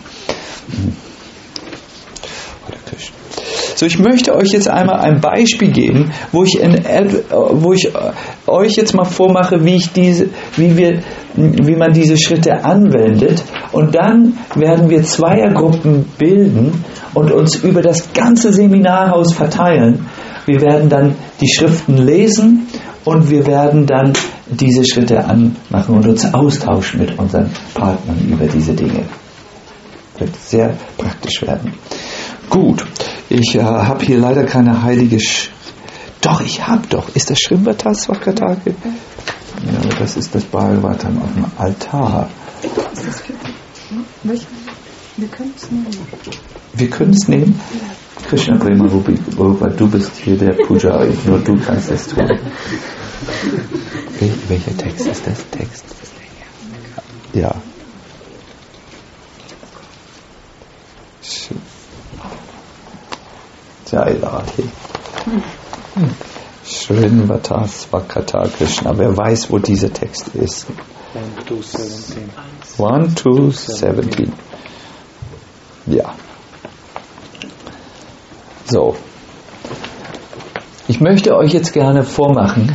So, ich möchte euch jetzt einmal ein Beispiel geben, wo ich, in, wo ich euch jetzt mal vormache, wie ich diese, wie wir, wie man diese Schritte anwendet, und dann werden wir Zweiergruppen bilden und uns über das ganze Seminarhaus verteilen. Wir werden dann die Schriften lesen und wir werden dann diese Schritte anmachen und uns austauschen mit unseren Partnern über diese Dinge. Wird sehr praktisch werden. Gut, ich äh, habe hier leider keine heilige Sch Doch, ich habe doch. Ist das Shrimvatas Swakatake? Ja, aber das ist das Bhagavatam auf dem Altar. Ist das für hm? Wir können es nehmen. Wir können es nehmen? Ja. Krishna Prema Rupi, du bist hier der Pujari, nur du kannst es tun. Wel welcher Text ist das? Text? Ja. Jai Radhe. Shrinvatas Vakata Krishna. Wer weiß, wo dieser Text ist? one to seventeen. one to seventeen. Ja. So. Ich möchte euch jetzt gerne vormachen,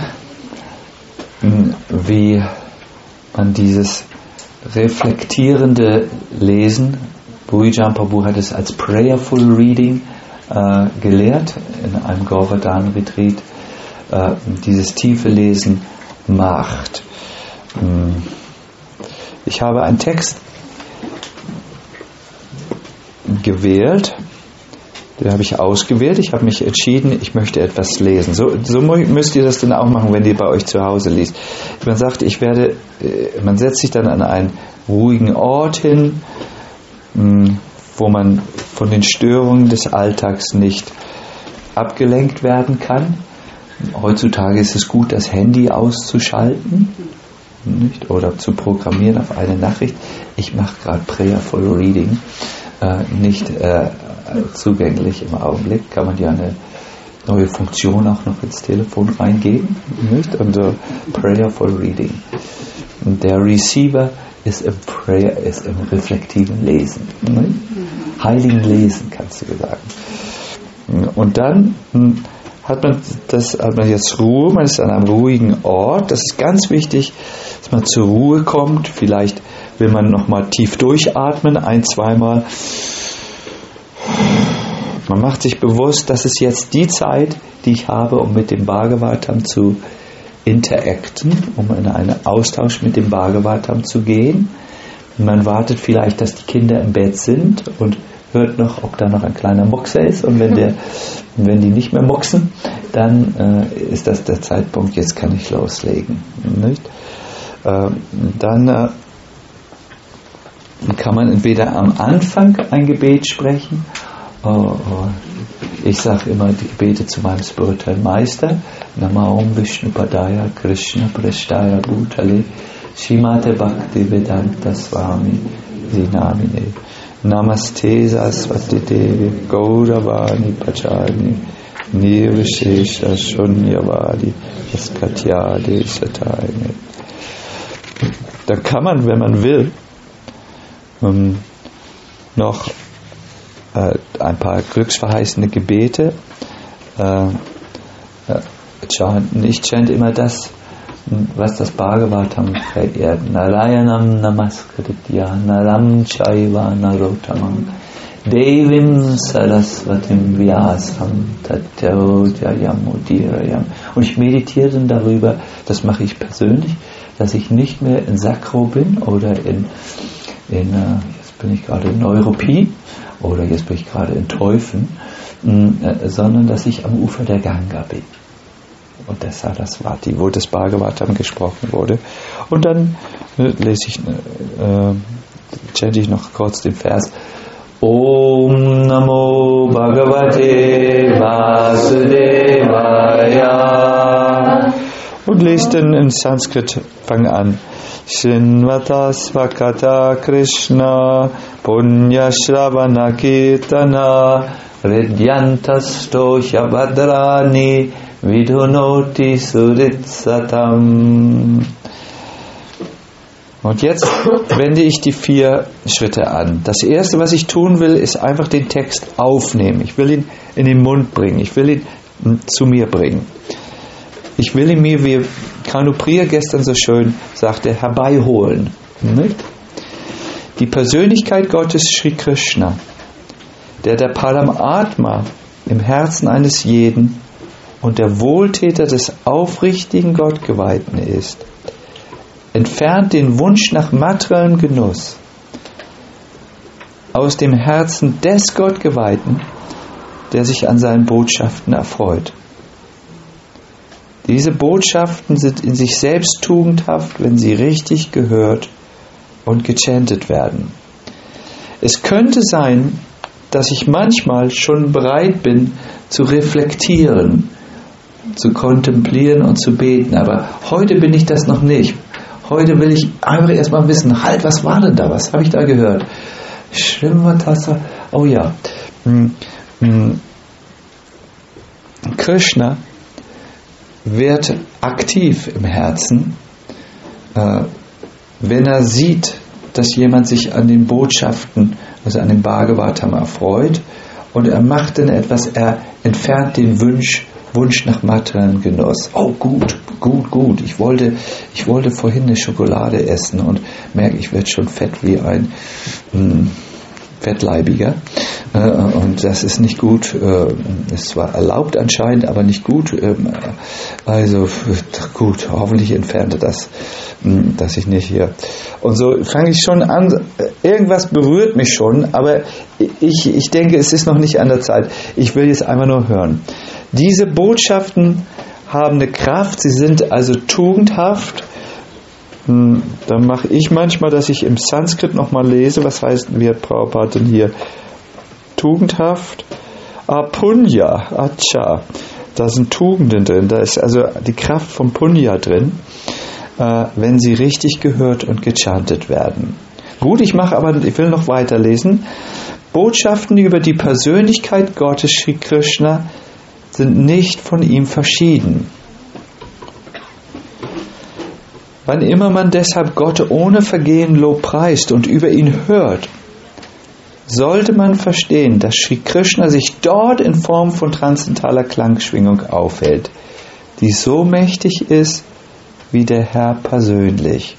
wie man dieses reflektierende Lesen, Bhuijan Prabhu hat es als Prayerful Reading äh, gelehrt, in einem Govardhan Retreat, äh, dieses tiefe Lesen macht. Ich habe einen Text gewählt, den habe ich ausgewählt, ich habe mich entschieden, ich möchte etwas lesen. So, so müsst ihr das dann auch machen, wenn ihr bei euch zu Hause liest. Man sagt, ich werde, man setzt sich dann an einen ruhigen Ort hin, wo man von den Störungen des Alltags nicht abgelenkt werden kann. Heutzutage ist es gut, das Handy auszuschalten, nicht? Oder zu programmieren auf eine Nachricht. Ich mache gerade Prayerful Reading, äh, nicht äh, zugänglich im Augenblick. Kann man ja eine neue Funktion auch noch ins Telefon reingeben, nicht? Und so Prayerful Reading. Und der Receiver ist im Prayer, ist im reflektiven Lesen, nicht? Heiligen Lesen, kannst du sagen. Und dann hat man das, hat man jetzt Ruhe, man ist an einem ruhigen Ort. Das ist ganz wichtig, dass man zur Ruhe kommt. Vielleicht will man nochmal tief durchatmen, ein-, zweimal. Man macht sich bewusst, das ist jetzt die Zeit, die ich habe, um mit dem Bhagavatam zu interacten, um in einen Austausch mit dem Bhagavatam zu gehen. Und man wartet vielleicht, dass die Kinder im Bett sind und hört noch, ob da noch ein kleiner Muckser ist. Und wenn, der, wenn die nicht mehr mucksen, dann äh, ist das der Zeitpunkt, jetzt kann ich loslegen. Nicht? Äh, dann äh, kann man entweder am Anfang ein Gebet sprechen. Oh, oh. Ich sage immer die Gebete zu meinem spirituellen Meister. Namaum Vishnu Padaya Krishna Prasthaya Bhutale Shrimate Bhakti Vedanta Swami Dinamine Namaste Saraswati Devi Gauravani Pachani Nirvishesha Shunyavadi Yaskatyade Sataine. Da kann man, wenn man will, um, noch äh, ein paar glücksverheißende Gebete äh, äh, chanten. Ich chante immer das, was das Bhagavatam verehrt. Narayanam namaskritya naram chaiva narottamam devim saraswatim vyasam tato jayamudirayam. Und ich meditiere dann darüber, das mache ich persönlich, dass ich nicht mehr in Sakro bin oder in, in jetzt bin ich gerade in Neuropie oder jetzt bin ich gerade in Teufen, sondern dass ich am Ufer der Ganga bin. Und der Saraswati, wo das Bhagavatam gesprochen wurde. Und dann äh, lese ich, äh, chante ich noch kurz den Vers. Om Namo Bhagavate Vasudevaya. Und lese dann in Sanskrit, fang an. Shinvata Svakata Krishna Punya Shravana Kirtana Redyantas Stosha Vadrani Vidhunoti Suritsatam. Und jetzt wende ich die vier Schritte an. Das erste, was ich tun will, ist einfach den Text aufnehmen. Ich will ihn in den Mund bringen. Ich will ihn zu mir bringen. Ich will ihn mir, wie Kanupriya gestern so schön sagte, herbeiholen. Die Persönlichkeit Gottes, Sri Krishna, der der Paramatma im Herzen eines jeden und der Wohltäter des aufrichtigen Gottgeweihten ist, entfernt den Wunsch nach materiellem Genuss aus dem Herzen des Gottgeweihten, der sich an seinen Botschaften erfreut. Diese Botschaften sind in sich selbst tugendhaft, wenn sie richtig gehört und gechantet werden. Es könnte sein, dass ich manchmal schon bereit bin zu reflektieren, zu kontemplieren und zu beten, aber heute bin ich das noch nicht. Heute will ich einfach erstmal wissen, halt, was war denn da, was habe ich da gehört? Shrimvatasa, oh ja, Krishna wird aktiv im Herzen, äh, wenn er sieht, dass jemand sich an den Botschaften, also an dem Bhagavatam erfreut und er macht dann etwas, er entfernt den Wunsch, Wunsch nach materiellen Genuss. Oh gut, gut, gut. Ich wollte, ich wollte vorhin eine Schokolade essen und merke, ich werde schon fett wie ein mh, Fettleibiger. Äh, und das ist nicht gut. Äh, ist zwar erlaubt anscheinend, aber nicht gut. Äh, also gut, hoffentlich entfernte das, mh, dass ich nicht hier. Und so fange ich schon an. Irgendwas berührt mich schon, aber ich, ich denke, es ist noch nicht an der Zeit. Ich will jetzt einfach nur hören. Diese Botschaften haben eine Kraft, sie sind also tugendhaft. Dann mache ich manchmal, dass ich im Sanskrit nochmal lese, was heißt, wie hat Prabhupada denn hier? Tugendhaft. Apunya, Acha. Da sind Tugenden drin, da ist also die Kraft vom Punya drin, äh, wenn sie richtig gehört und gechantet werden. Gut, ich mache aber, ich will noch weiterlesen. Botschaften über die Persönlichkeit Gottes, Sri Krishna, sind nicht von ihm verschieden. Wann immer man deshalb Gott ohne Vergehen lobpreist und über ihn hört, sollte man verstehen, dass Sri Krishna sich dort in Form von transzendentaler Klangschwingung aufhält, die so mächtig ist wie der Herr persönlich.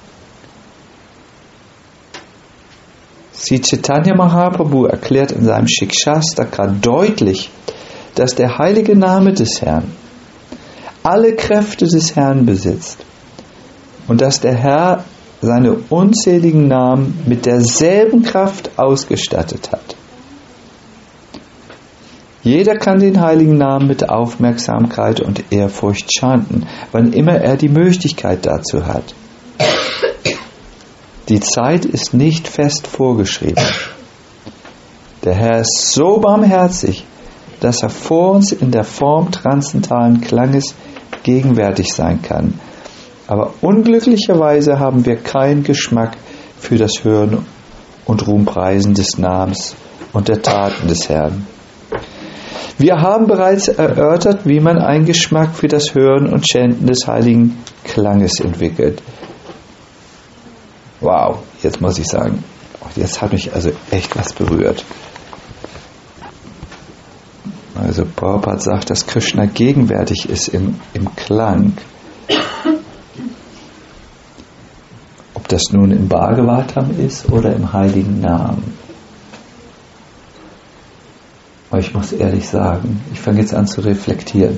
Sri Chaitanya Mahaprabhu erklärt in seinem Shikshastaka deutlich, dass der heilige Name des Herrn alle Kräfte des Herrn besitzt und dass der Herr seine unzähligen Namen mit derselben Kraft ausgestattet hat. Jeder kann den heiligen Namen mit Aufmerksamkeit und Ehrfurcht chanten, wann immer er die Möglichkeit dazu hat. Die Zeit ist nicht fest vorgeschrieben. Der Herr ist so barmherzig, dass er vor uns in der Form transzendentalen Klanges gegenwärtig sein kann. Aber unglücklicherweise haben wir keinen Geschmack für das Hören und Ruhmpreisen des Namens und der Taten des Herrn. Wir haben bereits erörtert, wie man einen Geschmack für das Hören und Chanten des heiligen Klanges entwickelt. Wow, jetzt muss ich sagen, jetzt hat mich also echt was berührt. Also Prabhupada sagt, dass Krishna gegenwärtig ist im, im Klang. Ob das nun im Bhagavatam ist oder im heiligen Namen. Aber ich muss ehrlich sagen, ich fange jetzt an zu reflektieren.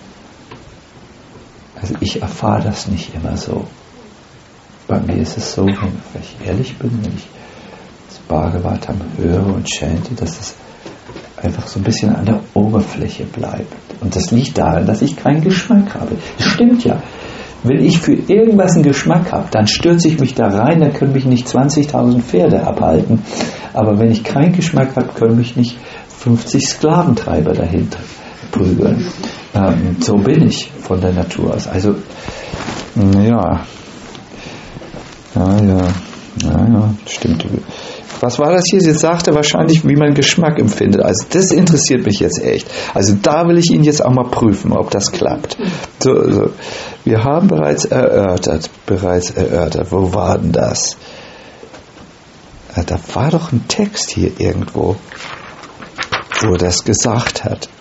Also ich erfahre das nicht immer so. Bei mir ist es so, wenn ich ehrlich bin, wenn ich das Bhagavatam höre und chante, dass es einfach so ein bisschen an der Oberfläche bleibt. Und das liegt daran, dass ich keinen Geschmack habe. Das stimmt ja. Wenn ich für irgendwas einen Geschmack habe, dann stürze ich mich da rein, dann können mich nicht zwanzigtausend Pferde abhalten. Aber wenn ich keinen Geschmack habe, können mich nicht fünfzig Sklaventreiber dahinter prügeln. Ähm, so bin ich von der Natur aus. Also, ja. Ja, ja. Ja, ja, stimmt. Was war das hier? Jetzt sagt er wahrscheinlich, wie man Geschmack empfindet. Also das interessiert mich jetzt echt. Also da will ich ihn jetzt auch mal prüfen, ob das klappt. So, so. Wir haben bereits erörtert, bereits erörtert. Wo war denn das? Ja, da war doch ein Text hier irgendwo, wo er das gesagt hat.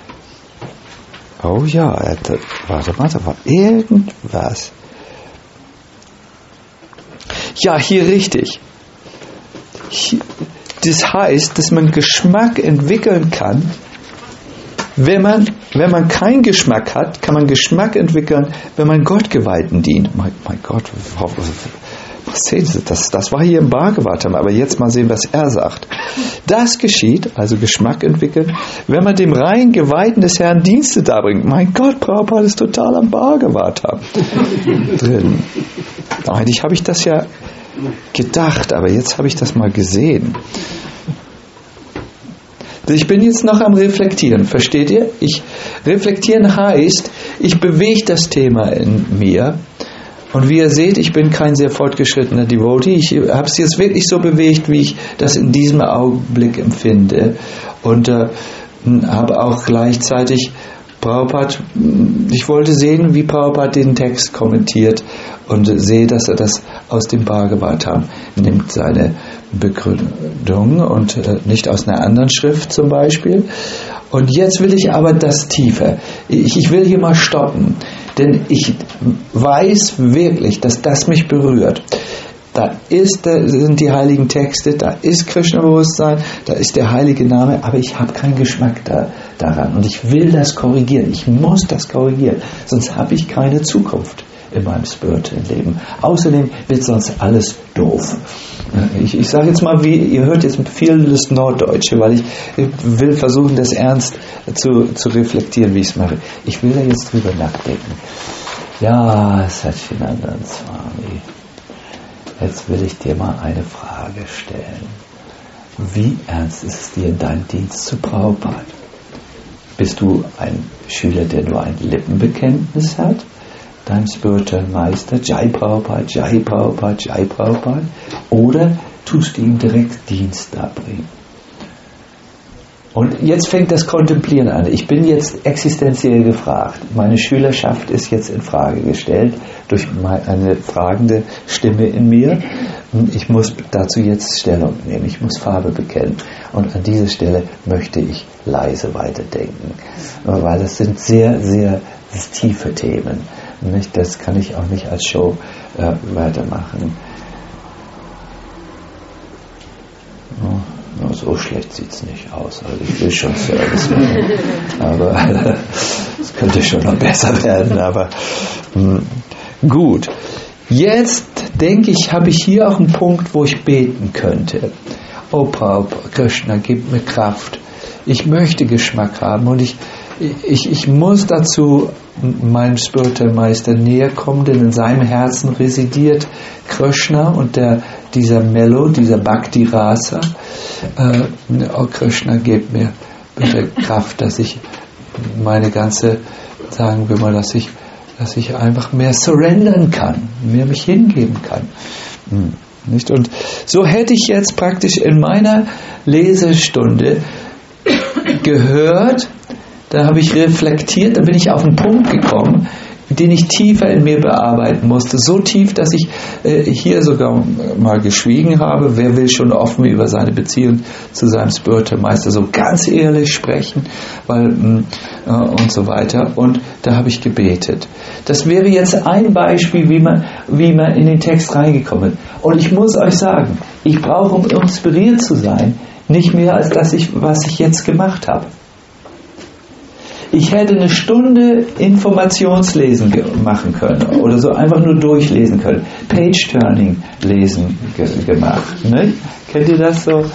Oh ja, er, da, warte mal, da war irgendwas. Ja, hier richtig. Das heißt, dass man Geschmack entwickeln kann. Wenn man, wenn man keinen Geschmack hat, kann man Geschmack entwickeln, wenn man Gottgeweihten dient. Mein, mein Gott, was sehen Sie? Das, das war hier im Bhagavatam, aber jetzt mal sehen, was er sagt. Das geschieht, also Geschmack entwickeln, wenn man dem rein Geweihten des Herrn Dienste darbringt. Mein Gott, Prabhupada ist total am Bhagavatam drin. Eigentlich habe ich das ja gedacht, aber jetzt habe ich das mal gesehen. Ich bin jetzt noch am Reflektieren, versteht ihr? Ich, reflektieren heißt, ich bewege das Thema in mir und wie ihr seht, ich bin kein sehr fortgeschrittener Devotee. Ich habe es jetzt wirklich so bewegt, wie ich das in diesem Augenblick empfinde und äh, habe auch gleichzeitig Prabhupada, ich wollte sehen, wie Prabhupada den Text kommentiert und sehe, dass er das aus dem Bhagavatam, nimmt seine Begründung und äh, nicht aus einer anderen Schrift zum Beispiel. Und jetzt will ich aber das tiefer. Ich, ich will hier mal stoppen, denn ich weiß wirklich, dass das mich berührt. Da ist, da sind die heiligen Texte, da ist Krishna-Bewusstsein, da ist der heilige Name, aber ich habe keinen Geschmack da, daran. Und ich will das korrigieren, ich muss das korrigieren, sonst habe ich keine Zukunft in meinem spirituellen Leben. Außerdem wird sonst alles doof. Ich, ich sage jetzt mal, wie ihr hört jetzt viel das Norddeutsche, weil ich will versuchen, das ernst zu, zu reflektieren, wie ich es mache. Ich will da jetzt drüber nachdenken. Ja, Satchidananda Swami, jetzt will ich dir mal eine Frage stellen. Wie ernst ist es dir in deinem Dienst zu Prabhupada? Bist du ein Schüler, der nur ein Lippenbekenntnis hat? Dein spirituellen Meister, Jai Prabhupada, Jai Prabhupada, Jai Prabhupada? Oder tust du ihm direkt Dienst darbringen? Und jetzt fängt das Kontemplieren an. Ich bin jetzt existenziell gefragt. Meine Schülerschaft ist jetzt in Frage gestellt durch eine fragende Stimme in mir. Ich muss dazu jetzt Stellung nehmen. Ich muss Farbe bekennen. Und an dieser Stelle möchte ich leise weiterdenken. Weil es sind sehr, sehr tiefe Themen. Nicht? Das kann ich auch nicht als Show äh, weitermachen. Oh. So schlecht sieht es nicht aus. Also ich will schon Service machen. Aber es könnte schon noch besser werden. Aber mh, gut. Jetzt denke ich, habe ich hier auch einen Punkt, wo ich beten könnte. Oh Prabhupada, Krishna, gib mir Kraft. Ich möchte Geschmack haben und ich, ich, ich muss dazu meinem spirituellen Meister näher kommen, denn in seinem Herzen residiert Krishna und der, dieser Mello, dieser Bhakti Rasa. Äh, oh Krishna, gib mir bitte Kraft, dass ich meine ganze, sagen wir mal, dass ich, dass ich einfach mehr surrendern kann, mehr mich hingeben kann. Hm, nicht? Und so hätte ich jetzt praktisch in meiner Lesestunde gehört, da habe ich reflektiert, da bin ich auf einen Punkt gekommen, den ich tiefer in mir bearbeiten musste. So tief, dass ich äh, hier sogar mal geschwiegen habe. Wer will schon offen über seine Beziehung zu seinem Spiritual Meister so ganz ehrlich sprechen, weil äh, und so weiter. Und da habe ich gebetet. Das wäre jetzt ein Beispiel, wie man, wie man in den Text reingekommen ist. Und ich muss euch sagen, ich brauche, um inspiriert zu sein, nicht mehr als das, ich, was ich jetzt gemacht habe. Ich hätte eine Stunde Informationslesen ge- machen können oder so einfach nur durchlesen können. Page-Turning lesen ge- gemacht. Ne? Kennt ihr das so?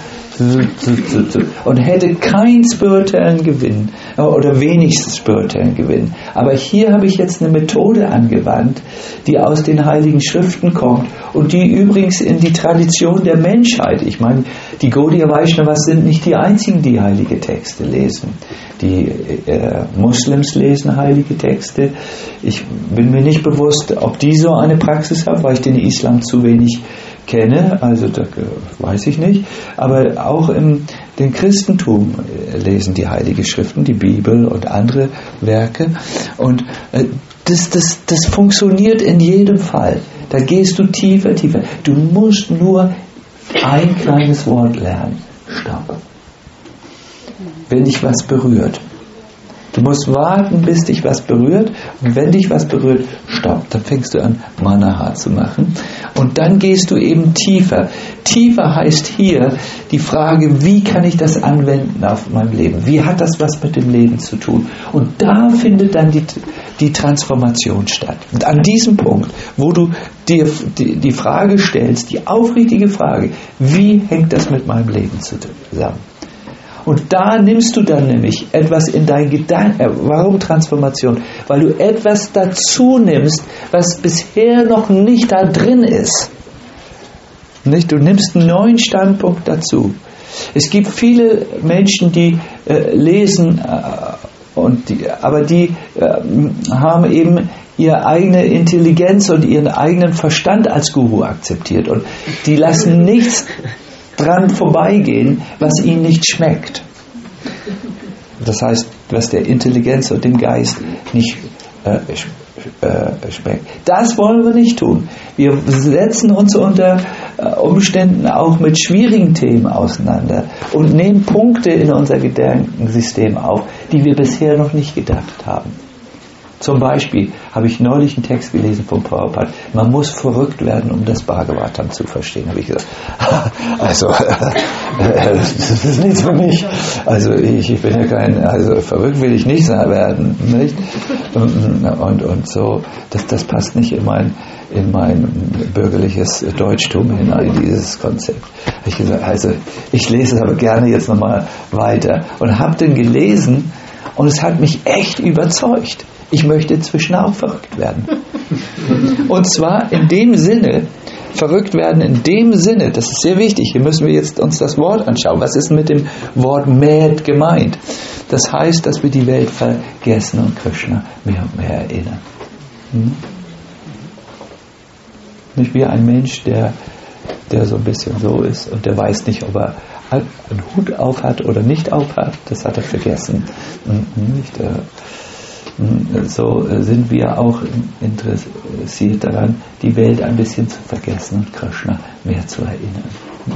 Und hätte keinen spirituellen Gewinn oder wenigstens spirituellen Gewinn. Aber hier habe ich jetzt eine Methode angewandt, die aus den Heiligen Schriften kommt und die übrigens in die Tradition der Menschheit, ich meine, die Gaudiya Vaishnavas sind nicht die einzigen, die heilige Texte lesen. Die äh, Muslims lesen heilige Texte. Ich bin mir nicht bewusst, ob die so eine Praxis haben, weil ich den Islam zu wenig kenne, also da weiß ich nicht, aber auch im dem Christentum lesen die Heilige Schriften, die Bibel und andere Werke und äh, das, das, das funktioniert in jedem Fall. Da gehst du tiefer, tiefer. Du musst nur ein kleines Wort lernen. Stopp. Wenn dich was berührt. Du musst warten, bis dich was berührt. Und wenn dich was berührt, stopp. Dann fängst du an, Manaha zu machen. Und dann gehst du eben tiefer. Tiefer heißt hier die Frage, wie kann ich das anwenden auf meinem Leben? Wie hat das was mit dem Leben zu tun? Und da findet dann die, die Transformation statt. Und an diesem Punkt, wo du dir die, die Frage stellst, die aufrichtige Frage, wie hängt das mit meinem Leben zusammen? Und da nimmst du dann nämlich etwas in dein Gedanken. Äh, warum Transformation? Weil du etwas dazu nimmst, was bisher noch nicht da drin ist. Nicht? Du nimmst einen neuen Standpunkt dazu. Es gibt viele Menschen, die äh, lesen, äh, und die, aber die äh, haben eben ihre eigene Intelligenz und ihren eigenen Verstand als Guru akzeptiert. Und die lassen nichts dran vorbeigehen, was ihnen nicht schmeckt. Das heißt, was der Intelligenz und dem Geist nicht äh, äh, schmeckt. Das wollen wir nicht tun. Wir setzen uns unter Umständen auch mit schwierigen Themen auseinander und nehmen Punkte in unser Gedankensystem auf, die wir bisher noch nicht gedacht haben. Zum Beispiel habe ich neulich einen Text gelesen vom Prabhupada. Man muss verrückt werden, um das Bhagavatam zu verstehen. Habe ich gesagt, also das ist nichts für mich. Also ich, ich bin ja kein, also verrückt will ich nicht werden, nicht? Und, und, und so, das, das passt nicht in mein, in mein bürgerliches Deutschtum hinein, dieses Konzept. Habe ich gesagt, also ich lese es aber gerne jetzt nochmal weiter und habe den gelesen und es hat mich echt überzeugt. Ich möchte inzwischen auch verrückt werden. Und zwar in dem Sinne, verrückt werden in dem Sinne, das ist sehr wichtig, hier müssen wir jetzt uns das Wort anschauen. Was ist mit dem Wort mad gemeint? Das heißt, dass wir die Welt vergessen und Krishna mehr und mehr erinnern. Hm? Nicht wie ein Mensch, der, der so ein bisschen so ist und der weiß nicht, ob er einen Hut auf hat oder nicht auf hat, das hat er vergessen. Nicht, äh, So sind wir auch interessiert daran, die Welt ein bisschen zu vergessen und Krishna mehr zu erinnern.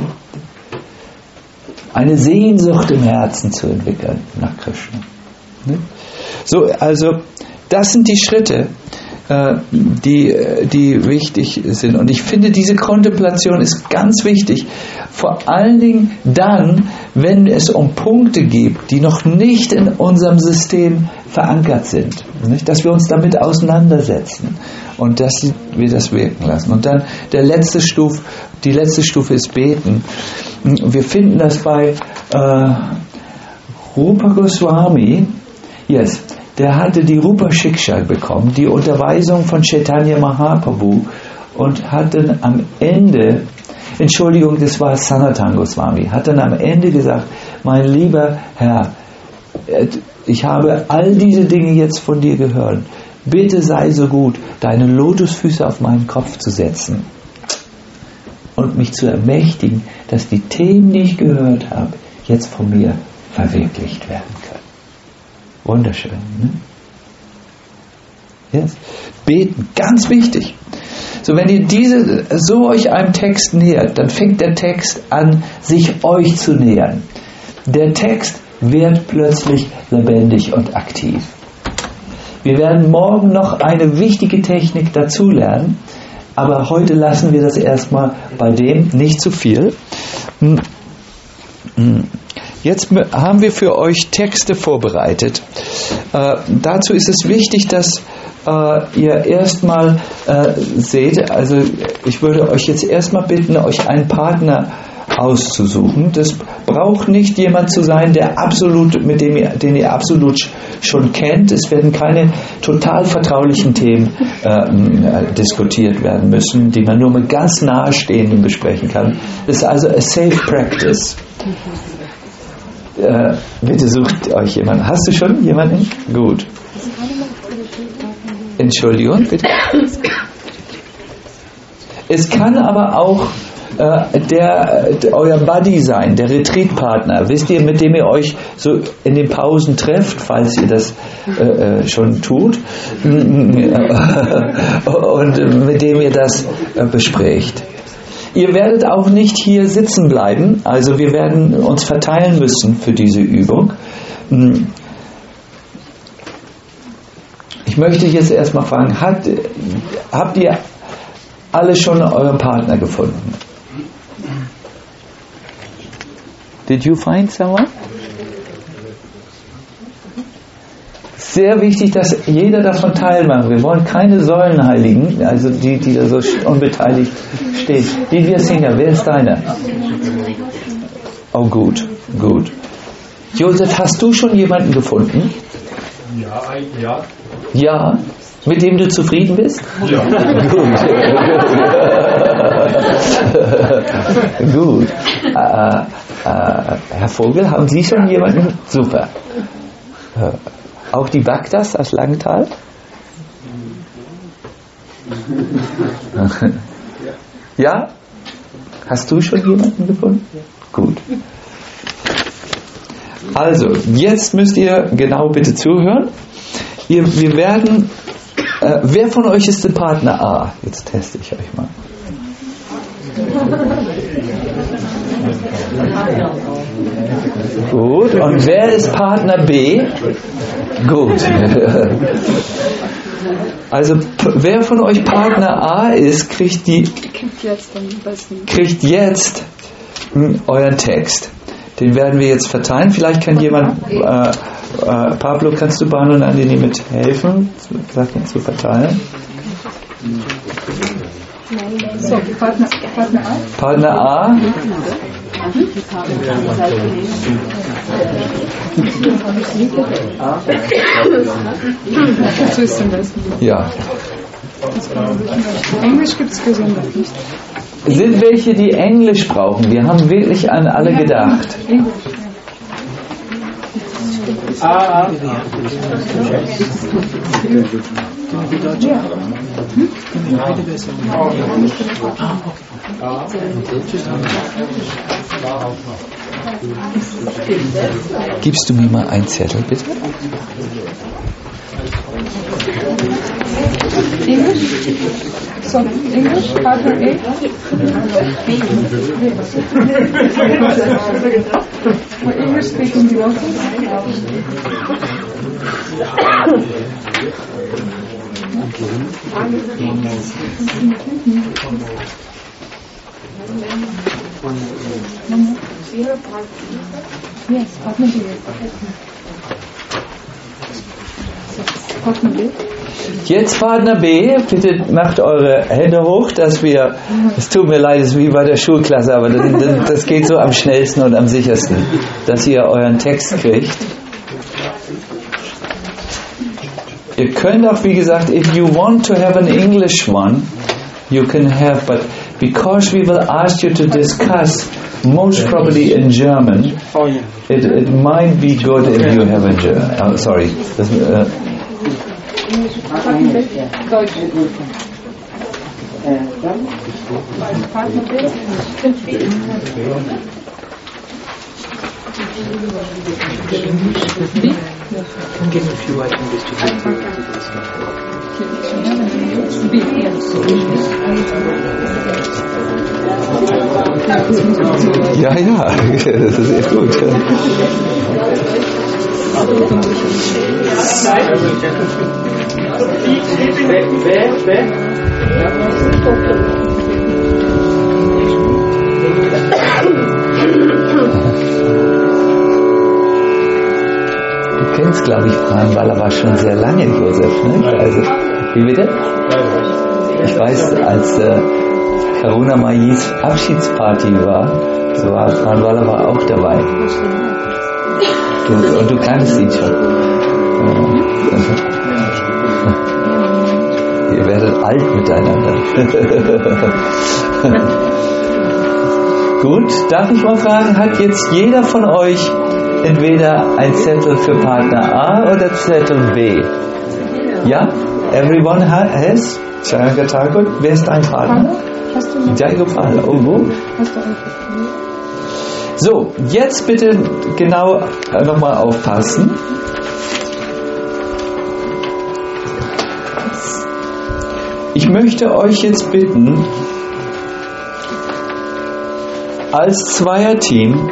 Eine Sehnsucht im Herzen zu entwickeln nach Krishna. So, also das sind die Schritte, die, die wichtig sind. Und ich finde, diese Kontemplation ist ganz wichtig. Vor allen Dingen dann, wenn es um Punkte geht, die noch nicht in unserem System verankert sind. Nicht? Dass wir uns damit auseinandersetzen und dass wir das wirken lassen. Und dann der letzte Stufe, die letzte Stufe ist Beten. Wir finden das bei äh, Rupa Goswami. Yes. Der hatte die Rupa Shiksha bekommen, die Unterweisung von Chaitanya Mahaprabhu, und hat dann am Ende, Entschuldigung, das war Sanatana Goswami, hat dann am Ende gesagt, mein lieber Herr, ich habe all diese Dinge jetzt von dir gehört. Bitte sei so gut, deine Lotusfüße auf meinen Kopf zu setzen und mich zu ermächtigen, dass die Themen, die ich gehört habe, jetzt von mir verwirklicht werden können. Wunderschön, ne? Yes. Beten, ganz wichtig. So, wenn ihr diese, so euch einem Text nähert, dann fängt der Text an, sich euch zu nähern. Der Text wird plötzlich lebendig und aktiv. Wir werden morgen noch eine wichtige Technik dazulernen, aber heute lassen wir das erstmal bei dem, nicht zu viel. Jetzt haben wir für euch Texte vorbereitet. Äh, dazu ist es wichtig, dass äh, ihr erstmal äh, seht, also ich würde euch jetzt erstmal bitten, euch einen Partner auszusuchen. Das braucht nicht jemand zu sein, der absolut, mit dem ihr, den ihr absolut schon kennt. Es werden keine total vertraulichen Themen äh, diskutiert werden müssen, die man nur mit ganz Nahestehenden besprechen kann. Das ist also a safe practice. Äh, bitte sucht euch jemanden. Hast du schon jemanden? Gut. Entschuldigung, bitte. Es kann aber auch äh, der, der euer Buddy sein, der Retreat-Partner. Wisst ihr, mit dem ihr euch so in den Pausen trefft, falls ihr das äh, schon tut, und mit dem ihr das äh, besprecht. Ihr werdet auch nicht hier sitzen bleiben, also wir werden uns verteilen müssen für diese Übung. Ich möchte jetzt erstmal fragen, habt, habt ihr alle schon euren Partner gefunden? Did you find someone? Sehr wichtig, dass jeder davon teilmacht. Wir wollen keine Säulenheiligen, also die, die da so unbeteiligt stehen. Divya Singer, wer ist deiner? Oh, gut, gut. Josef, hast du schon jemanden gefunden? Ja, ja. Ja? Mit dem du zufrieden bist? Ja. Gut. Gut. Äh, äh, Herr Vogel, haben Sie schon jemanden? Super. Äh, Auch die Bhaktas aus Langenthal? Ja? Hast du schon jemanden gefunden? Gut. Also, jetzt müsst ihr genau bitte zuhören. Ihr, wir werden Äh, wer von euch ist der Partner A? Jetzt teste ich euch mal. Gut, und wer ist Partner B? Gut. Also wer von euch Partner A ist, kriegt die kriegt jetzt euren Text. Den werden wir jetzt verteilen. Vielleicht kann jemand, äh, äh, Pablo, kannst du Banu und Andini mithelfen, Sachen zu verteilen? So, Partner, Partner A. Partner A. Dazu ist am besten. Ja. Englisch gibt es gesondert nicht. Sind welche, die Englisch brauchen? Wir haben wirklich an alle gedacht. Englisch, ja. Ah, ah. Gibst du mir mal einen Zettel, bitte? English? So, English, Partner A. For English speaking devotees. Yes, Partner B. Partner B. Jetzt Partner B, bitte macht eure Hände hoch, dass wir, es tut mir leid, es ist wie bei der Schulklasse, aber das, das geht so am schnellsten und am sichersten, dass ihr euren Text kriegt. Ihr könnt auch, wie gesagt, if you want to have an English one, you can have, but because we will ask you to discuss most probably in German, it, it might be good if you have a German. Oh, sorry. Das, uh, Deutsch. Partner B. Can give a few items distributed. ja, ja, das ist echt gut. Du kennst, glaube ich, Fran Wallava schon sehr lange, Josef, ne? Also, wie bitte? Ich weiß, als äh, Karuna Mayis Abschiedsparty war, so war Fran Wallava auch dabei. Du, und du kannst ihn schon. Ihr werdet alt miteinander. Gut, darf ich mal fragen, hat jetzt jeder von euch entweder ein Zettel für Partner A oder Zettel B? Ja? Everyone has? Chayagatakut, wer ist dein Partner? Jayagopal, oh gut. So, jetzt bitte genau nochmal aufpassen. Ich möchte euch jetzt bitten, als Zweierteam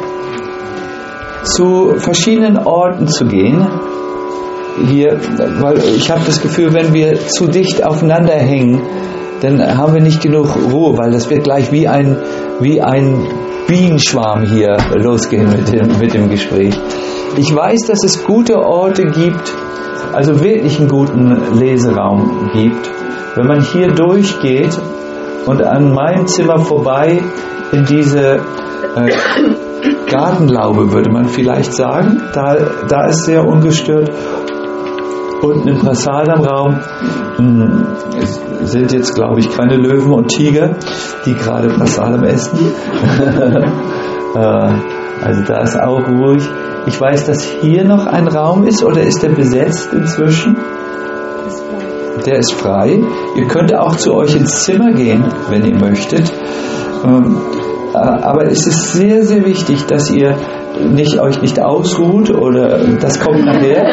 zu verschiedenen Orten zu gehen. Hier, weil ich habe das Gefühl, wenn wir zu dicht aufeinander hängen, dann haben wir nicht genug Ruhe, weil das wird gleich wie ein, wie ein Bienenschwarm hier losgehen mit dem, mit dem Gespräch. Ich weiß, dass es gute Orte gibt, also wirklich einen guten Leseraum gibt. Wenn man hier durchgeht und an meinem Zimmer vorbei in diese äh, Gartenlaube, würde man vielleicht sagen, da, da ist sehr ungestört. Unten im Prasadam-Raum mh, sind jetzt, glaube ich, keine Löwen und Tiger, die gerade Prasadam essen. äh, also da ist auch ruhig. Ich weiß, dass hier noch ein Raum ist, oder ist der besetzt inzwischen? Der ist frei. Ihr könnt auch zu euch ins Zimmer gehen, wenn ihr möchtet. Ähm, aber es ist sehr, sehr wichtig, dass ihr nicht, euch nicht ausruht oder das kommt nachher.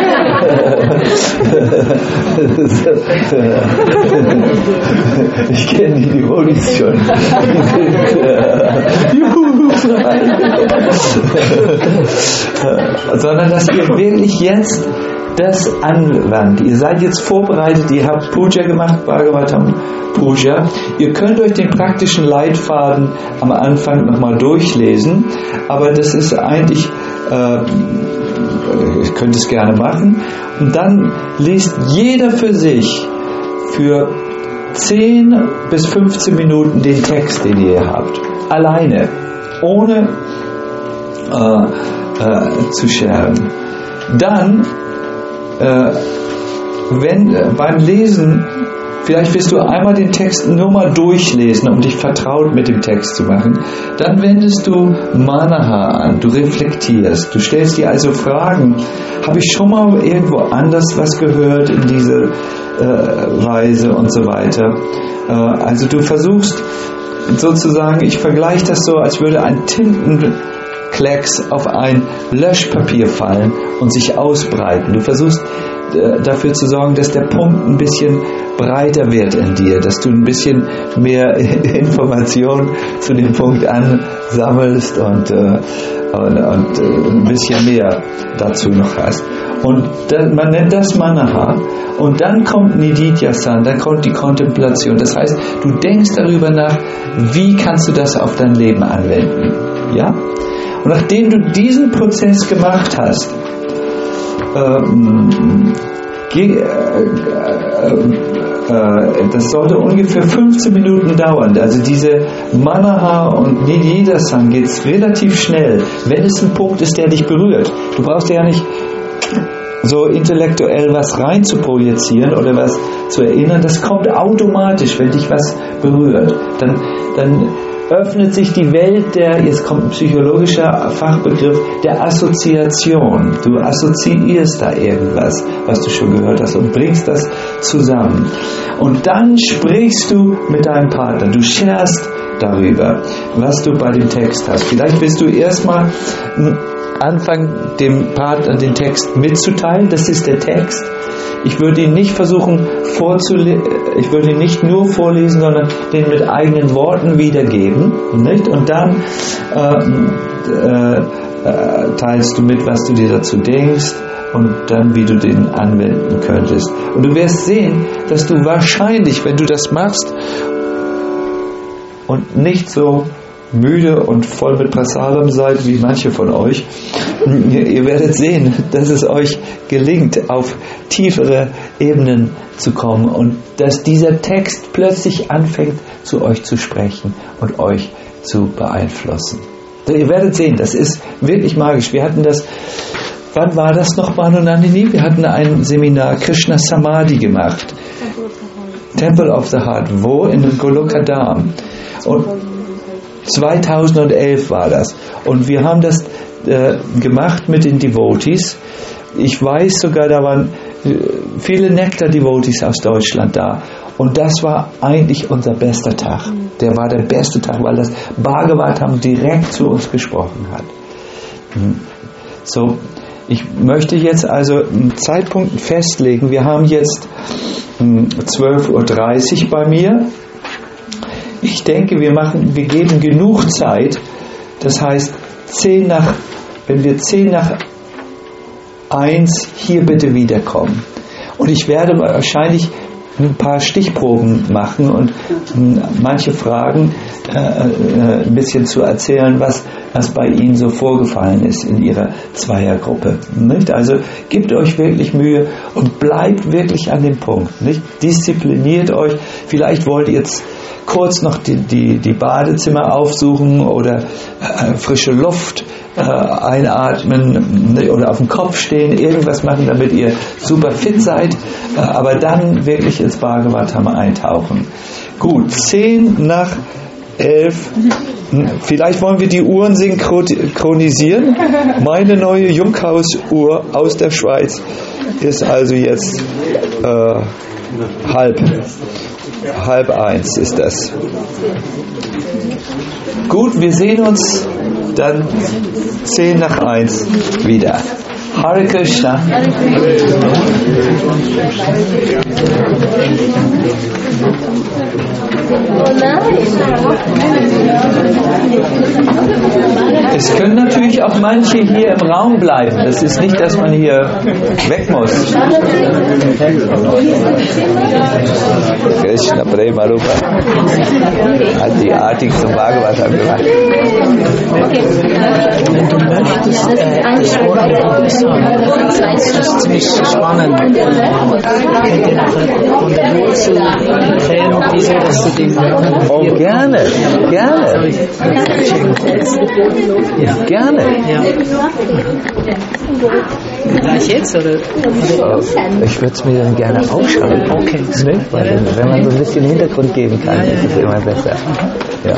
Ich kenne die Devotees schon. Juhu, frei. Sondern dass ihr wirklich jetzt das anwandt. Ihr seid jetzt vorbereitet, ihr habt Puja gemacht, Bhagavatam Puja. Ihr könnt euch den praktischen Leitfaden am Anfang nochmal durchlesen, aber das ist eigentlich, äh, ihr könnt es gerne machen, und dann liest jeder für sich für zehn bis fünfzehn Minuten den Text, den ihr habt. Alleine, ohne äh, äh, zu scheren. Dann Äh, wenn äh, beim Lesen, vielleicht willst du einmal den Text nur mal durchlesen, um dich vertraut mit dem Text zu machen, dann wendest du Manaha an, du reflektierst, du stellst dir also Fragen, habe ich schon mal irgendwo anders was gehört in diese äh, Weise und so weiter. Äh, also du versuchst sozusagen, ich vergleiche das so, als würde ein Tinten Klecks auf ein Löschpapier fallen und sich ausbreiten. Du versuchst äh, dafür zu sorgen, dass der Punkt ein bisschen breiter wird in dir, dass du ein bisschen mehr Information zu dem Punkt ansammelst und, äh, und, und äh, ein bisschen mehr dazu noch hast. Und dann, man nennt das Manaha. Und dann kommt Nididhyasan, dann kommt die Kontemplation. Das heißt, du denkst darüber nach, wie kannst du das auf dein Leben anwenden. Ja? Und nachdem du diesen Prozess gemacht hast, ähm, ge, äh, äh, äh, das sollte ungefähr fünfzehn Minuten dauern. Also diese Manaha und Nididhyasan geht es relativ schnell, wenn es ein Punkt ist, der dich berührt. Du brauchst ja nicht so intellektuell was rein zu projizieren oder was zu erinnern. Das kommt automatisch, wenn dich was berührt. Dann, dann öffnet sich die Welt der, jetzt kommt ein psychologischer Fachbegriff, der Assoziation. Du assoziierst da irgendwas, was du schon gehört hast, und bringst das zusammen. Und dann sprichst du mit deinem Partner. Du sharest darüber, was du bei dem Text hast. Vielleicht willst du erstmal anfangen, dem Partner den Text mitzuteilen. Das ist der Text. Ich würde ihn nicht versuchen vorzulesen, ich würde ihn nicht nur vorlesen, sondern den mit eigenen Worten wiedergeben, nicht? Und dann äh, äh, teilst du mit, was du dir dazu denkst und dann, wie du den anwenden könntest. Und du wirst sehen, dass du wahrscheinlich, wenn du das machst und nicht so müde und voll mit Prasadam seid wie manche von euch, ihr werdet sehen, dass es euch gelingt, auf tiefere Ebenen zu kommen und dass dieser Text plötzlich anfängt, zu euch zu sprechen und euch zu beeinflussen. Ihr werdet sehen, das ist wirklich magisch. Wir hatten das, wann war das noch, Manunandini? Wir hatten ein Seminar Krishna Samadhi gemacht. Temple of the Heart. Wo? In Golokadam. Und zweitausendelf war das. Und wir haben das äh, gemacht mit den Devotees. Ich weiß sogar, da waren äh, viele Nektar-Devotees aus Deutschland da. Und das war eigentlich unser bester Tag. Der war der beste Tag, weil das Bhagavatam direkt zu uns gesprochen hat. So, ich möchte jetzt also einen Zeitpunkt festlegen. Wir haben jetzt zwölf Uhr dreißig bei mir. Ich denke, wir machen, wir geben genug Zeit. Das heißt, zehn nach, wenn wir zehn nach eins hier bitte wiederkommen. Und ich werde wahrscheinlich ein paar Stichproben machen und manche Fragen äh, äh, ein bisschen zu erzählen, was, was bei Ihnen so vorgefallen ist in Ihrer Zweiergruppe. Nicht? Also gebt euch wirklich Mühe und bleibt wirklich an dem Punkt. Nicht? Diszipliniert euch. Vielleicht wollt ihr jetzt kurz noch die, die, die Badezimmer aufsuchen oder äh, frische Luft äh, einatmen, ne, oder auf dem Kopf stehen, irgendwas machen, damit ihr super fit seid, äh, aber dann wirklich ins Bhagavatam eintauchen. Gut, zehn nach elf. Vielleicht wollen wir die Uhren synchronisieren. Meine neue Junghaus-Uhr aus der Schweiz ist also jetzt äh, Halb. Halb eins ist das. Gut, wir sehen uns dann zehn nach eins wieder. Hare Krishna. Es können natürlich auch manche hier im Raum bleiben. Das ist nicht, dass man hier weg muss. Krishna Prema Rupa hat die Artik zum Bhagavatam gemacht. Wenn du möchtest, äh, das Wort sagen, das ist ziemlich spannend. Könnt ihr noch von der Wurzel erklären, wieso, dass du den Oh, gerne, gerne. Ja. Gerne. Ja. Gleich jetzt, oder? Ich würde es mir dann gerne aufschreiben. Okay. Ne? Weil, wenn man so ein bisschen Hintergrund geben kann, ist es immer besser. Ja.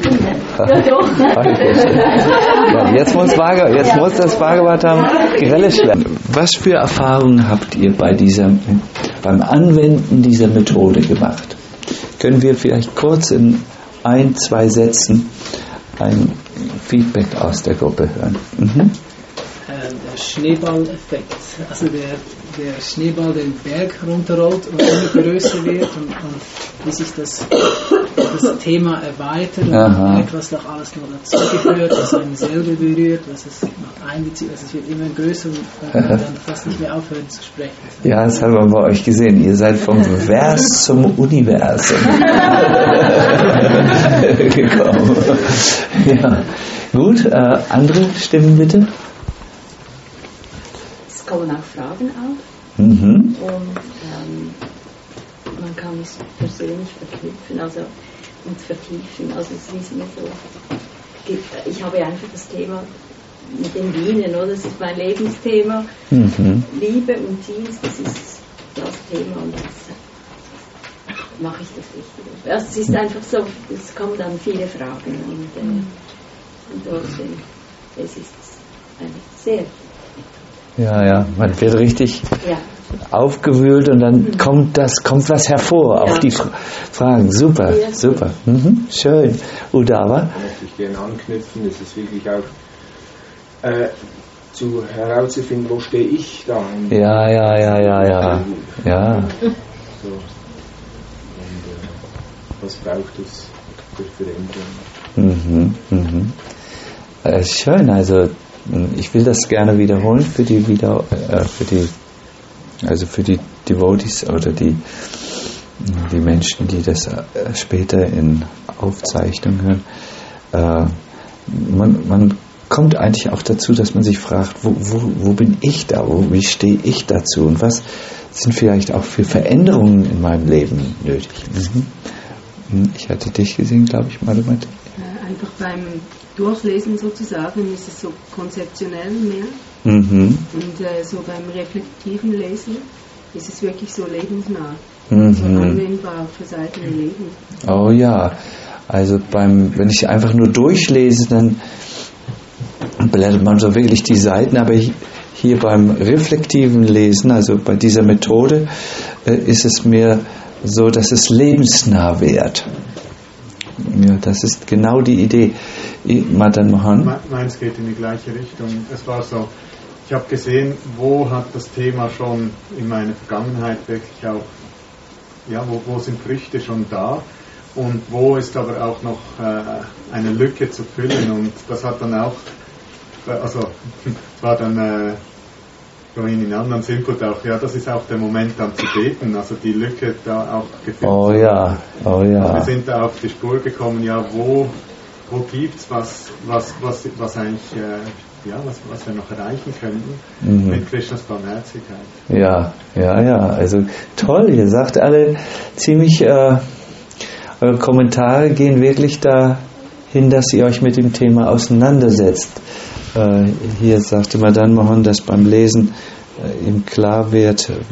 Ja, jetzt muss, Bhagavad, jetzt muss das Bhagavatam grellisch werden. Was für Erfahrungen habt ihr bei dieser, beim Anwenden dieser Methode gemacht? Können wir vielleicht kurz in ein, zwei Sätzen ein Feedback aus der Gruppe hören? Mhm. Der Schneeballeffekt, also der, der Schneeball den Berg runterrollt und immer größer wird und, und wie sich das, das Thema erweitert und Aha. etwas noch alles noch dazugehört, was einen selber berührt, was es noch einbezieht, also es wird immer größer und man kann dann fast nicht mehr aufhören zu sprechen. Ja, das haben wir bei euch gesehen. Ihr seid vom Vers zum Universum gekommen. Ja. Gut, äh, andere Stimmen bitte. Es kommen auch Fragen auf Mhm. und ähm, man kann es persönlich verknüpfen also, und vertiefen. Also es ist mir so, ich habe einfach das Thema mit den Bienen, oder? Das ist mein Lebensthema. Mhm. Liebe und Dienst, das ist das Thema und das mache ich das Richtige. Also es ist einfach so, es kommen dann viele Fragen und, äh, und trotzdem, es ist einfach sehr. Ja, ja, man wird richtig Ja. aufgewühlt und dann kommt das, kommt was hervor, auch Ja. die Fra- Fragen. Super, Ja. super. Mhm. Schön. Udava? Da möchte ich gerne anknüpfen. Es ist wirklich auch äh, zu herauszufinden, wo stehe ich da. Und Ja, ja, ja, ja, ja. Ja. So. Und äh, was braucht es für Veränderungen? Mhm. Mhm. Äh, schön, also ich will das gerne wiederholen für die wieder äh, für die also für die Devotees oder die die Menschen, die das äh, später in Aufzeichnung hören. Äh, man, man kommt eigentlich auch dazu, dass man sich fragt, wo, wo, wo bin ich da, wo, wie stehe ich dazu und was sind vielleicht auch für Veränderungen in meinem Leben nötig. Mhm. Ich hatte dich gesehen, glaube ich, mal damit. Einfach beim Durchlesen sozusagen ist es so konzeptionell mehr Mhm. und äh, so beim reflektiven Lesen ist es wirklich so lebensnah, Mhm. so anwendbar für sein Leben. Oh ja, also beim, wenn ich einfach nur durchlese, dann blättert man so wirklich die Seiten, aber hier beim reflektiven Lesen, also bei dieser Methode, äh, ist es mir so, dass es lebensnah wird. Ja, das ist genau die Idee. Madan Mohan? Meins geht in die gleiche Richtung. Es war so, ich habe gesehen, wo hat das Thema schon in meiner Vergangenheit wirklich auch, ja, wo, wo sind Früchte schon da und wo ist aber auch noch äh, eine Lücke zu füllen und das hat dann auch, also es war dann äh, vorhin in anderen Input auch, ja, das ist auch der Moment dann zu beten, also die Lücke da auch gefüllt. Oh ja, oh ja. Wir sind da auf die Spur gekommen, ja, wo, wo gibt es was, was, was, was eigentlich, äh, ja, was, was wir noch erreichen könnten Mhm. mit Krishnas Barmherzigkeit. Ja, ja, ja, also toll, ihr sagt alle ziemlich, äh, eure Kommentare gehen wirklich dahin, dass ihr euch mit dem Thema auseinandersetzt. Äh, hier sagte Madan Mohan, dass beim Lesen äh, ihm klar wird, äh,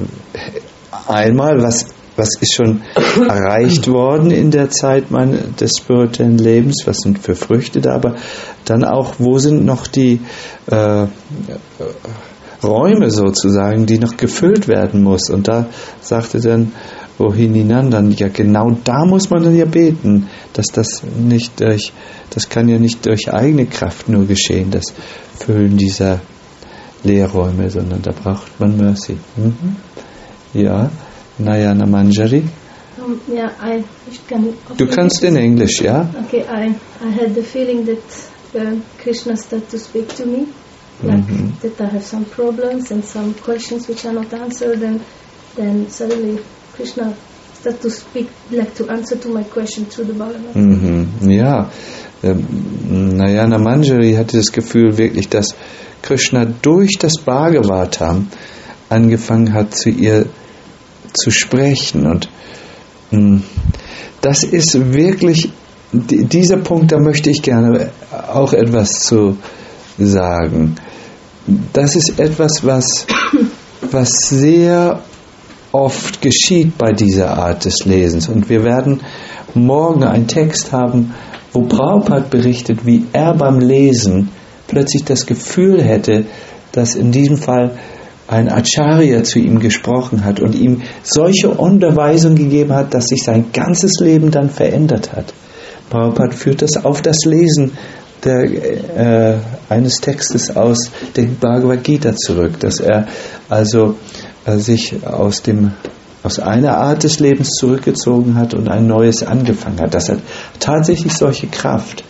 einmal, was, was ist schon erreicht worden in der Zeit mein, des spirituellen Lebens, was sind für Früchte da, aber dann auch, wo sind noch die äh, Räume sozusagen, die noch gefüllt werden muss. Und da sagte dann Rohinandan, ja genau da muss man dann ja beten, dass das nicht durch, das kann ja nicht durch eigene Kraft nur geschehen, das Füllen dieser Leerräume, sondern da braucht man Mercy. Mhm. Ja, Nayana Manjari. Um, yeah, I can. Du kannst in Englisch, ja? Okay, I I had the feeling that uh, Krishna started to speak to me, like mm-hmm. that I have some problems and some questions which are not answered, and then suddenly Krishna started to speak, like to answer to my question through the Bhagavad. Mhm. Ja, ähm, Nayana Manjari hatte das Gefühl wirklich, dass Krishna durch das Bhagavatam angefangen hat, zu ihr zu sprechen. Und mh, das ist wirklich, d- dieser Punkt, da möchte ich gerne auch etwas zu sagen. Das ist etwas, was, was sehr oft geschieht bei dieser Art des Lesens. Und wir werden morgen einen Text haben, wo Prabhupada berichtet, wie er beim Lesen plötzlich das Gefühl hätte, dass in diesem Fall ein Acharya zu ihm gesprochen hat und ihm solche Unterweisung gegeben hat, dass sich sein ganzes Leben dann verändert hat. Prabhupada führt das auf das Lesen der, äh, eines Textes aus der Bhagavad Gita zurück, dass er also äh, sich aus dem aus einer Art des Lebens zurückgezogen hat und ein neues angefangen hat. Das hat tatsächlich solche Kraft.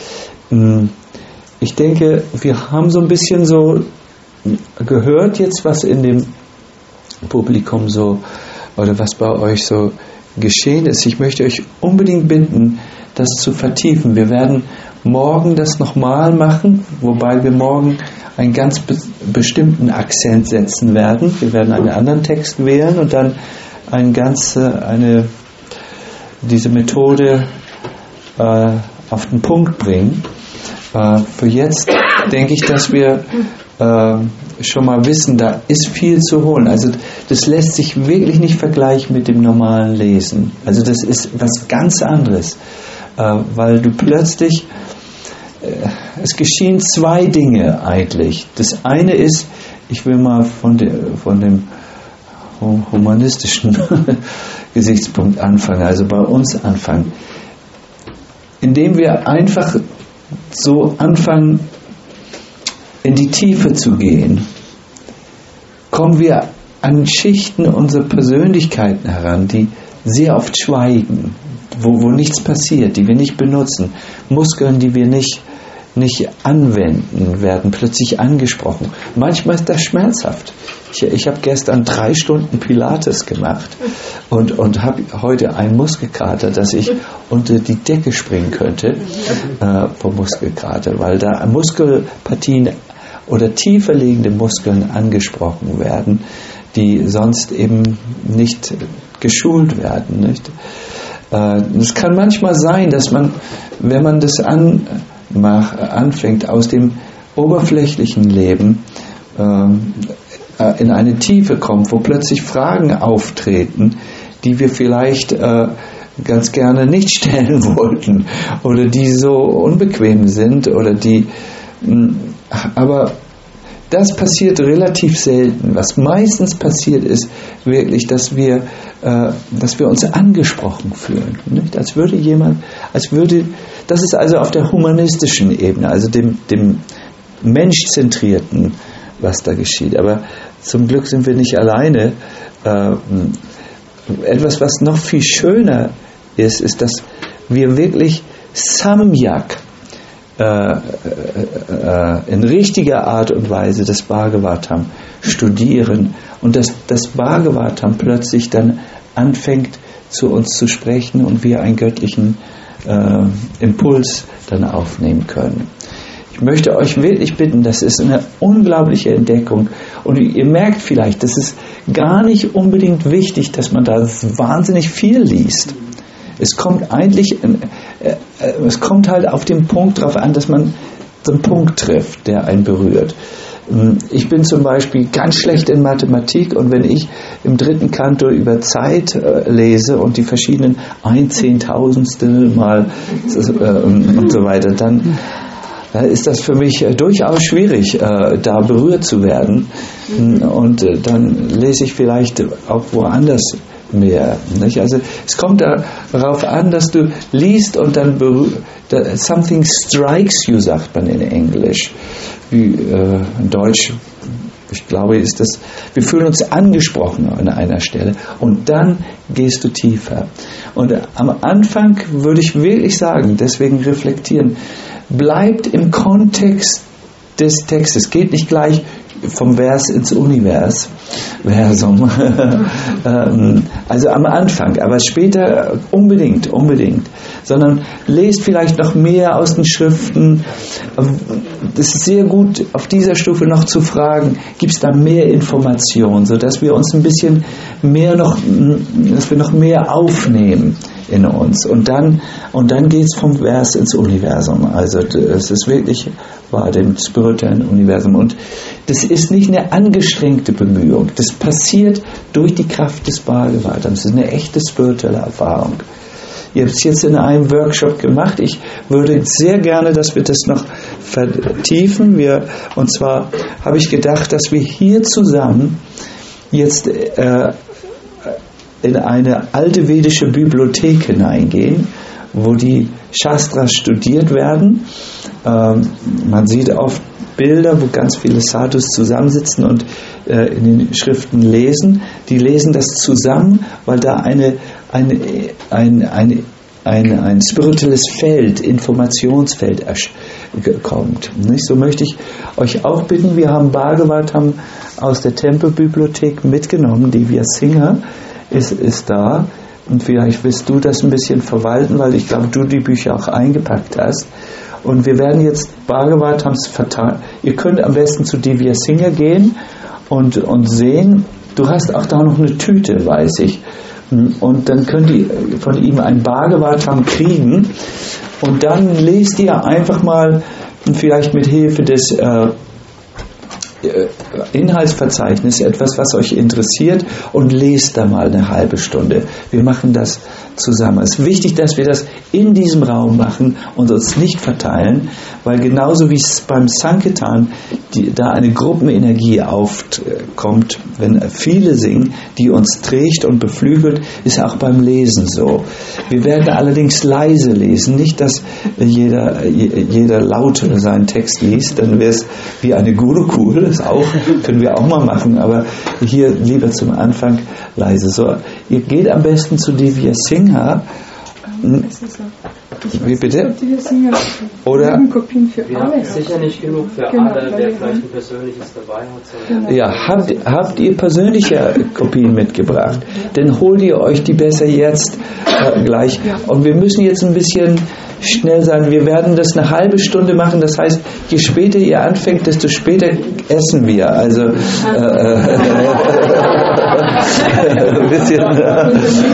Ich denke, wir haben so ein bisschen so gehört jetzt, was in dem Publikum so oder was bei euch so geschehen ist. Ich möchte euch unbedingt bitten, das zu vertiefen. Wir werden morgen das nochmal machen, wobei wir morgen einen ganz be- bestimmten Akzent setzen werden. Wir werden einen anderen Text wählen und dann ein ganz, eine, diese Methode äh, auf den Punkt bringen. Äh, für jetzt denke ich, dass wir äh, schon mal wissen, da ist viel zu holen. Also das lässt sich wirklich nicht vergleichen mit dem normalen Lesen. Also das ist was ganz anderes, äh, weil du plötzlich es geschehen zwei Dinge eigentlich. Das eine ist, ich will mal von, de, von dem humanistischen Gesichtspunkt anfangen, also bei uns anfangen. Indem wir einfach so anfangen, in die Tiefe zu gehen, kommen wir an Schichten unserer Persönlichkeiten heran, die sehr oft schweigen, wo, wo nichts passiert, die wir nicht benutzen. Muskeln, die wir nicht, nicht anwenden, werden plötzlich angesprochen. Manchmal ist das schmerzhaft. Ich, ich habe gestern drei Stunden Pilates gemacht und, und habe heute einen Muskelkater, dass ich unter die Decke springen könnte äh, vom Muskelkater, weil da Muskelpartien oder tiefer liegende Muskeln angesprochen werden, die sonst eben nicht geschult werden. Nicht? Äh, es kann manchmal sein, dass man, wenn man das an, mach, anfängt, aus dem oberflächlichen Leben äh, in eine Tiefe kommt, wo plötzlich Fragen auftreten, die wir vielleicht äh, ganz gerne nicht stellen wollten oder die so unbequem sind oder die mh, aber das passiert relativ selten. Was meistens passiert ist wirklich, dass wir, äh, dass wir uns angesprochen fühlen. Nicht? Als würde jemand, als würde, das ist also auf der humanistischen Ebene, also dem, dem Menschzentrierten, was da geschieht. Aber zum Glück sind wir nicht alleine. Äh, etwas, was noch viel schöner ist, ist, dass wir wirklich Samyak Äh, äh, in richtiger Art und Weise das Bhagavatam studieren und dass das Bhagavatam plötzlich dann anfängt zu uns zu sprechen und wir einen göttlichen äh, Impuls dann aufnehmen können. Ich möchte euch wirklich bitten, das ist eine unglaubliche Entdeckung und ihr merkt vielleicht, das ist gar nicht unbedingt wichtig, dass man da wahnsinnig viel liest. Es kommt eigentlich, äh, äh, es kommt halt auf den Punkt drauf an, dass man so einen Punkt trifft, der einen berührt. Ich bin zum Beispiel ganz schlecht in Mathematik und wenn ich im dritten Kanto über Zeit äh, lese und die verschiedenen ein Zehntausendstel mal äh, und so weiter, dann ist das für mich durchaus schwierig, da berührt zu werden. Und dann lese ich vielleicht auch woanders mehr. Nicht? Also es kommt darauf an, dass du liest und dann berührt, something strikes you, sagt man in Englisch. Wie äh, in Deutsch, ich glaube, ist das, wir fühlen uns angesprochen an einer Stelle und dann gehst du tiefer. Und am Anfang würde ich wirklich sagen, deswegen reflektieren, bleibt im Kontext des Textes, geht nicht gleich vom Vers ins Univers, Versum, also am Anfang, aber später unbedingt, unbedingt, sondern lest vielleicht noch mehr aus den Schriften. Das ist sehr gut, auf dieser Stufe noch zu fragen, gibt es da mehr Informationen, sodass wir uns ein bisschen mehr noch, dass wir noch mehr aufnehmen in uns. Und dann, und dann geht es vom Vers ins Universum. Also es ist wirklich wahr, dem spirituellen Universum. Und das ist nicht eine angestrengte Bemühung. Das passiert durch die Kraft des Bhagavatam. Das ist eine echte spirituelle Erfahrung. Ihr habt es jetzt in einem Workshop gemacht. Ich würde sehr gerne, dass wir das noch vertiefen. Wir, und zwar habe ich gedacht, dass wir hier zusammen jetzt äh, in eine alte vedische Bibliothek hineingehen, wo die Shastras studiert werden. Ähm, man sieht oft Bilder, wo ganz viele Sadhus zusammensitzen und äh, in den Schriften lesen. Die lesen das zusammen, weil da eine, eine, ein, ein, ein, ein spirituelles Feld, Informationsfeld kommt. Nicht? So möchte ich euch auch bitten, wir haben Bhagavatam aus der Tempelbibliothek mitgenommen, Divya Singha ist, ist da. Und vielleicht willst du das ein bisschen verwalten, weil ich glaube, du die Bücher auch eingepackt hast. Und wir werden jetzt Bhagavatams verteilen. Ihr könnt am besten zu Divya Singha gehen und, und sehen, du hast auch da noch eine Tüte, weiß ich. Und dann könnt ihr von ihm ein Bhagavatam kriegen. Und dann lest ihr einfach mal, vielleicht mit Hilfe des äh, Inhaltsverzeichnis etwas, was euch interessiert, und lest da mal eine halbe Stunde. Wir machen das zusammen. Es ist wichtig, dass wir das in diesem Raum machen und uns nicht verteilen, weil genauso wie es beim Sankirtan die, da eine Gruppenenergie aufkommt, wenn viele singen, die uns trägt und beflügelt, ist auch beim Lesen so. Wir werden allerdings leise lesen, nicht, dass jeder, jeder laut seinen Text liest, dann wäre es wie eine Gurukul, das auch, können wir auch mal machen, aber hier lieber zum Anfang leise. So, ihr geht am besten zu Divya Singha. Wie bitte? Oder? Wir haben sicher nicht genug für genau, alle, wer vielleicht ein persönliches dabei hat. Ja, habt, habt ihr persönliche Kopien mitgebracht? Dann holt ihr euch die besser jetzt äh, gleich. Und wir müssen jetzt ein bisschen schnell sein. Wir werden das eine halbe Stunde machen. Das heißt, je später ihr anfängt, desto später essen wir. Also äh, äh, ein bisschen. Äh,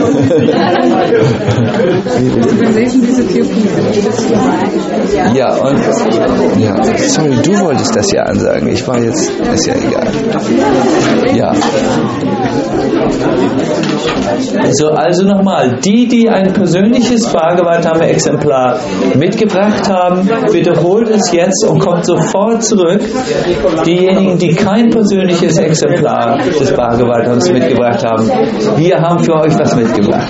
ja, und ja, sorry, du wolltest das ja ansagen. Ich war jetzt, ist ja egal. Ja. So, also nochmal, die, die ein persönliches Bhagavatam-Exemplar mitgebracht haben, bitte holt es jetzt und kommt sofort zurück. Diejenigen, die kein persönliches Exemplar des Bhagavatams mitgebracht haben, wir haben für euch was mitgebracht.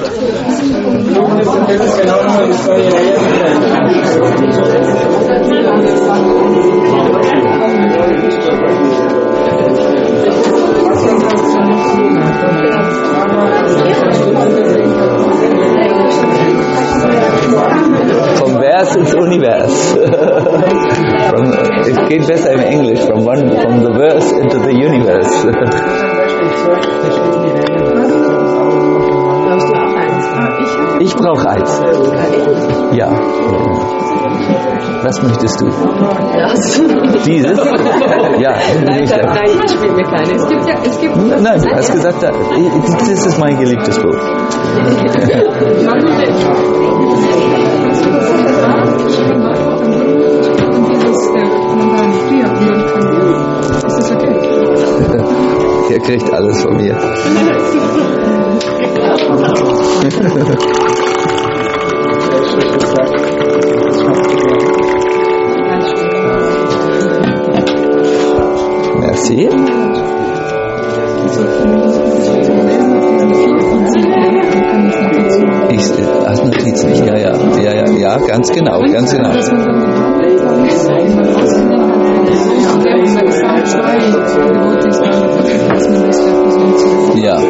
Vom Vers ins Univers. From, es geht besser im Englisch. From, one, from the verse into the universe. Ich brauche eins. Ja. Was möchtest du? Das. Dieses? Ja. Nein, nein, ich will mir keine. Es gibt ja, es gibt. Nein, du hast gesagt, das ist mein geliebtes Buch. Ist das okay? Ihr kriegt alles von mir. Sie? Ich, ach, Notizen, ja, ja, ja, ja, ja, ganz genau, ganz genau. Ja.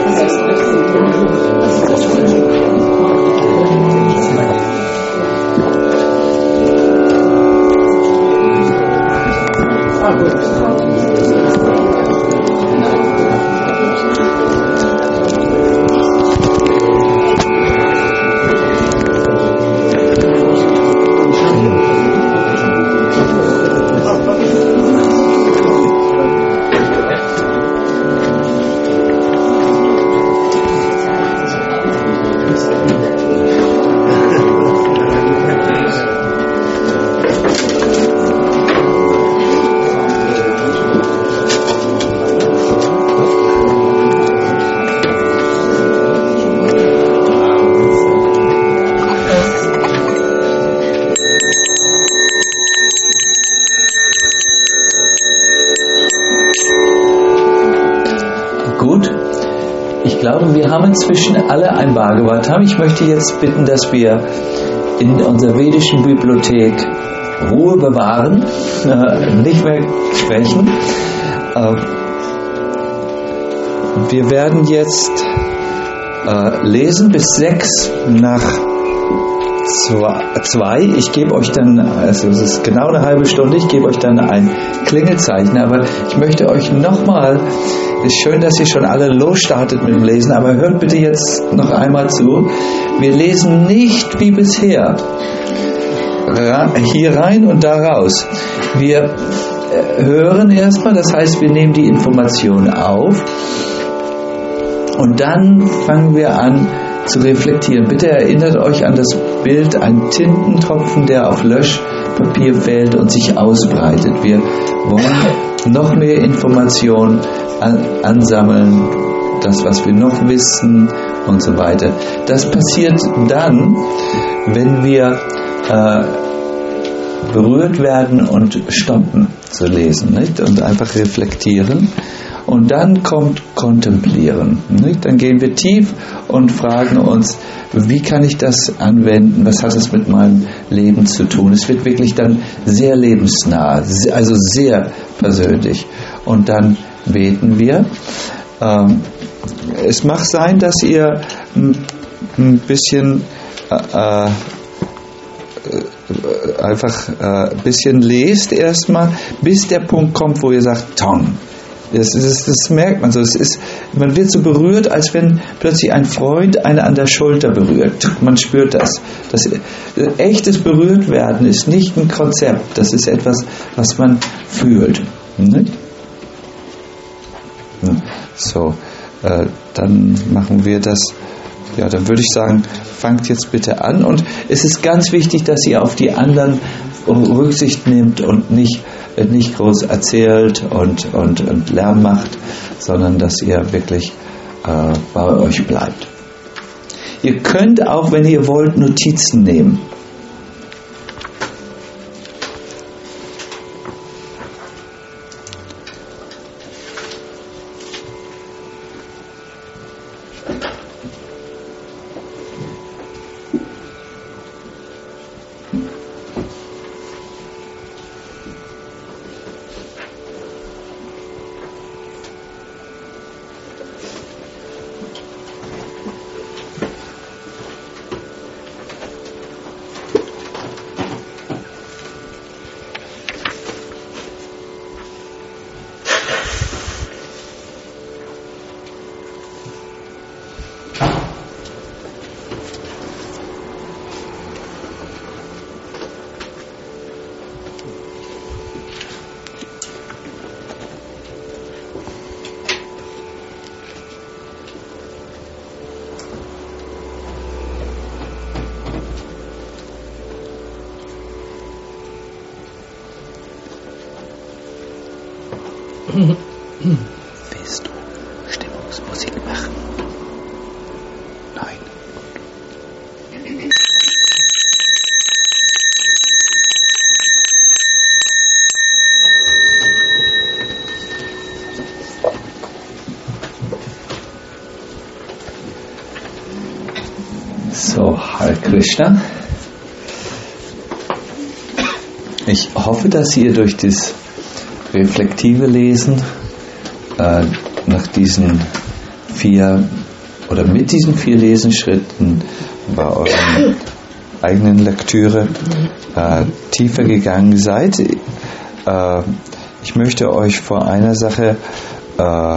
Wir haben inzwischen alle ein Bhagavatam. Ich möchte jetzt bitten, dass wir in unserer vedischen Bibliothek Ruhe bewahren, äh, nicht mehr sprechen. Äh, wir werden jetzt äh, lesen bis sechs nach zwei. Ich gebe euch dann, also es ist genau eine halbe Stunde, ich gebe euch dann ein Klingelzeichen, aber ich möchte euch nochmal, es ist schön, dass ihr schon alle losstartet mit dem Lesen, aber hört bitte jetzt noch einmal zu. Wir lesen nicht wie bisher hier rein und da raus. Wir hören erstmal, das heißt, wir nehmen die Information auf und dann fangen wir an zu reflektieren. Bitte erinnert euch an das Bild, ein Tintentropfen, der auf Löschpapier fällt und sich ausbreitet. Wir wollen noch mehr Informationen an, ansammeln, das, was wir noch wissen und so weiter. Das passiert dann, wenn wir äh, berührt werden und stoppen zu lesen, nicht? Und einfach reflektieren. Und dann kommt Kontemplieren. Nicht? Dann gehen wir tief und fragen uns, wie kann ich das anwenden? Was hat es mit meinem Leben zu tun? Es wird wirklich dann sehr lebensnah, also sehr persönlich. Und dann beten wir. Ähm, es mag sein, dass ihr ein bisschen äh, einfach ein äh, bisschen lest erstmal, bis der Punkt kommt, wo ihr sagt, Tong. Das, das, das merkt man so. Es ist, man wird so berührt, als wenn plötzlich ein Freund einen an der Schulter berührt. Man spürt das. Das echtes Berührtwerden ist nicht ein Konzept. Das ist etwas, was man fühlt. Nicht? So, äh, dann machen wir das. Ja, dann würde ich sagen, fangt jetzt bitte an. Und es ist ganz wichtig, dass ihr auf die anderen Rücksicht nehmt und nicht, nicht groß erzählt und, und, und Lärm macht, sondern dass ihr wirklich äh, bei euch bleibt. Ihr könnt auch, wenn ihr wollt, Notizen nehmen. Willst du Stimmungsmusik machen? Nein. Krishna. Ich hoffe, dass ihr durch das reflektive Lesen äh, nach diesen vier oder mit diesen vier Lesenschritten bei eurer eigenen Lektüre äh, tiefer gegangen seid. Äh, ich möchte euch vor einer Sache äh, äh,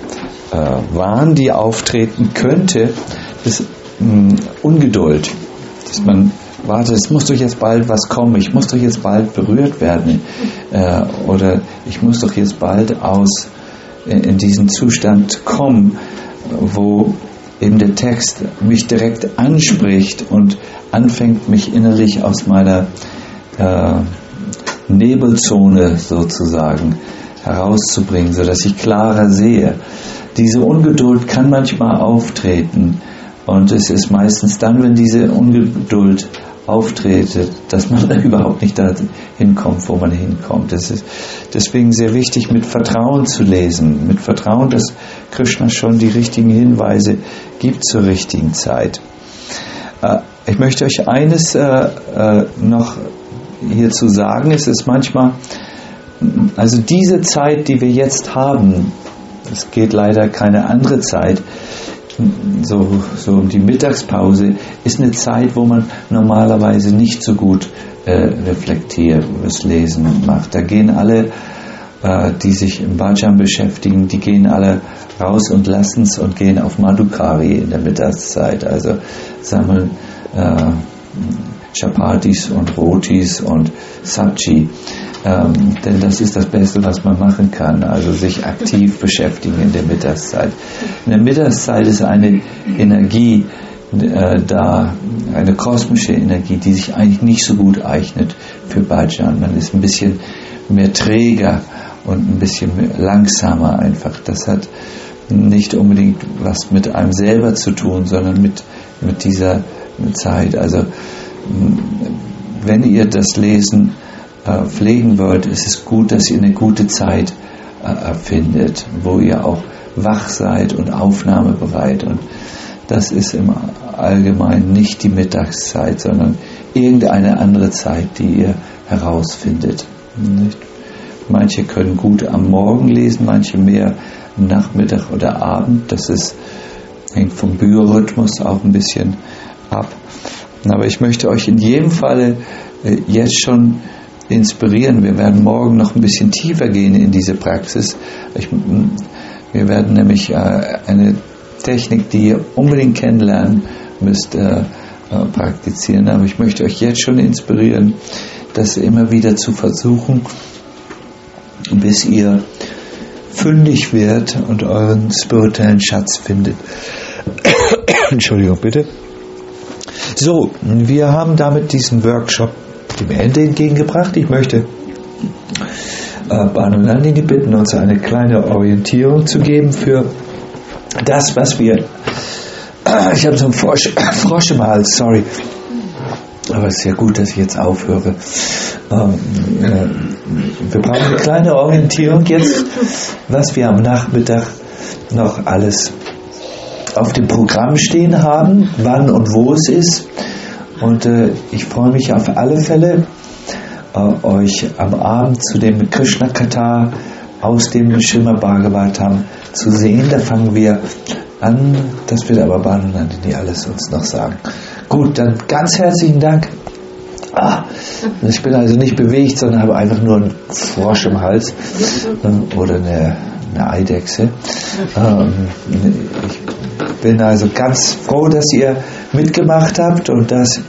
warnen, die auftreten könnte, das mh, Ungeduld, dass man wartet, es muss doch jetzt bald was kommen, ich muss doch jetzt bald berührt werden äh, oder ich muss doch jetzt bald aus in, in diesen Zustand kommen, wo eben der Text mich direkt anspricht und anfängt, mich innerlich aus meiner äh, Nebelzone sozusagen herauszubringen, sodass ich klarer sehe. Diese Ungeduld kann manchmal auftreten und es ist meistens dann, wenn diese Ungeduld auftrete, dass man da überhaupt nicht dahin hinkommt, wo man hinkommt. Es ist deswegen sehr wichtig, mit Vertrauen zu lesen, mit Vertrauen, dass Krishna schon die richtigen Hinweise gibt zur richtigen Zeit. Äh, ich möchte euch eines äh, äh, noch hierzu sagen, es ist manchmal, also diese Zeit, die wir jetzt haben, es geht leider keine andere Zeit, so, so um die Mittagspause, ist eine Zeit, wo man normalerweise nicht so gut äh, reflektiert, das Lesen macht. Da gehen alle, äh, die sich im Bhajan beschäftigen, die gehen alle raus und lassen es und gehen auf Madhukari in der Mittagszeit, also sammeln äh, Chapatis und Rotis und Sabji. Ähm, denn das ist das Beste, was man machen kann, also sich aktiv beschäftigen in der Mittagszeit. In der Mittagszeit ist eine Energie äh, da, eine kosmische Energie, die sich eigentlich nicht so gut eignet für Bhajan. Man ist ein bisschen mehr träger und ein bisschen langsamer einfach. Das hat nicht unbedingt was mit einem selber zu tun, sondern mit, mit dieser Zeit. Also wenn ihr das Lesen äh, pflegen wollt, ist es gut, dass ihr eine gute Zeit äh, findet, wo ihr auch wach seid und aufnahmebereit. Und das ist im Allgemeinen nicht die Mittagszeit, sondern irgendeine andere Zeit, die ihr herausfindet. Nicht? Manche können gut am Morgen lesen, manche mehr am Nachmittag oder Abend. Das ist, hängt vom Biorhythmus auch ein bisschen ab. Aber ich möchte euch in jedem Falle äh, jetzt schon inspirieren. Wir werden morgen noch ein bisschen tiefer gehen in diese Praxis. Ich, wir werden nämlich äh, eine Technik, die ihr unbedingt kennenlernen müsst, äh, äh, praktizieren. Aber ich möchte euch jetzt schon inspirieren, das immer wieder zu versuchen, bis ihr fündig wird und euren spirituellen Schatz findet. Entschuldigung, bitte. So, wir haben damit diesen Workshop dem Ende entgegengebracht. Ich möchte äh, Bhanu Nandini bitten, uns eine kleine Orientierung zu geben für das, was wir... Äh, ich habe so einen Frosch, Frosch im Hals, sorry. Aber es ist ja gut, dass ich jetzt aufhöre. Ähm, äh, wir brauchen eine kleine Orientierung jetzt, was wir am Nachmittag noch alles auf dem Programm stehen haben, wann und wo es ist. Und äh, ich freue mich auf alle Fälle, äh, euch am Abend zu dem Krishna Katha aus dem Srimad Bhagavatam zu sehen. Da fangen wir an. Das wird aber Bhanu Nandini alles uns noch sagen. Gut, dann ganz herzlichen Dank. Ah, ich bin also nicht bewegt, sondern habe einfach nur einen Frosch im Hals äh, oder eine, eine Eidechse. Ähm, ich bin also ganz froh, dass ihr mitgemacht habt und dass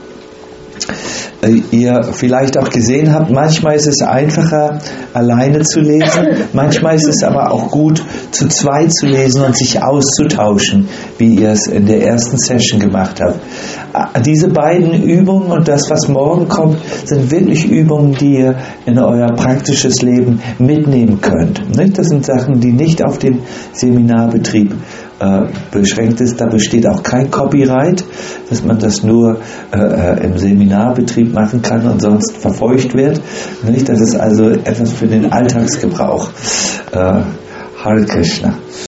ihr vielleicht auch gesehen habt, manchmal ist es einfacher, alleine zu lesen, manchmal ist es aber auch gut, zu zweit zu lesen und sich auszutauschen, wie ihr es in der ersten Session gemacht habt. Diese beiden Übungen und das, was morgen kommt, sind wirklich Übungen, die ihr in euer praktisches Leben mitnehmen könnt. Das sind Sachen, die nicht auf den Seminarbetrieb äh, beschränkt ist. Da besteht auch kein Copyright, dass man das nur äh, im Seminarbetrieb machen kann und sonst verfeucht wird. Das ist also etwas für den Alltagsgebrauch. Äh, Hare Krishna.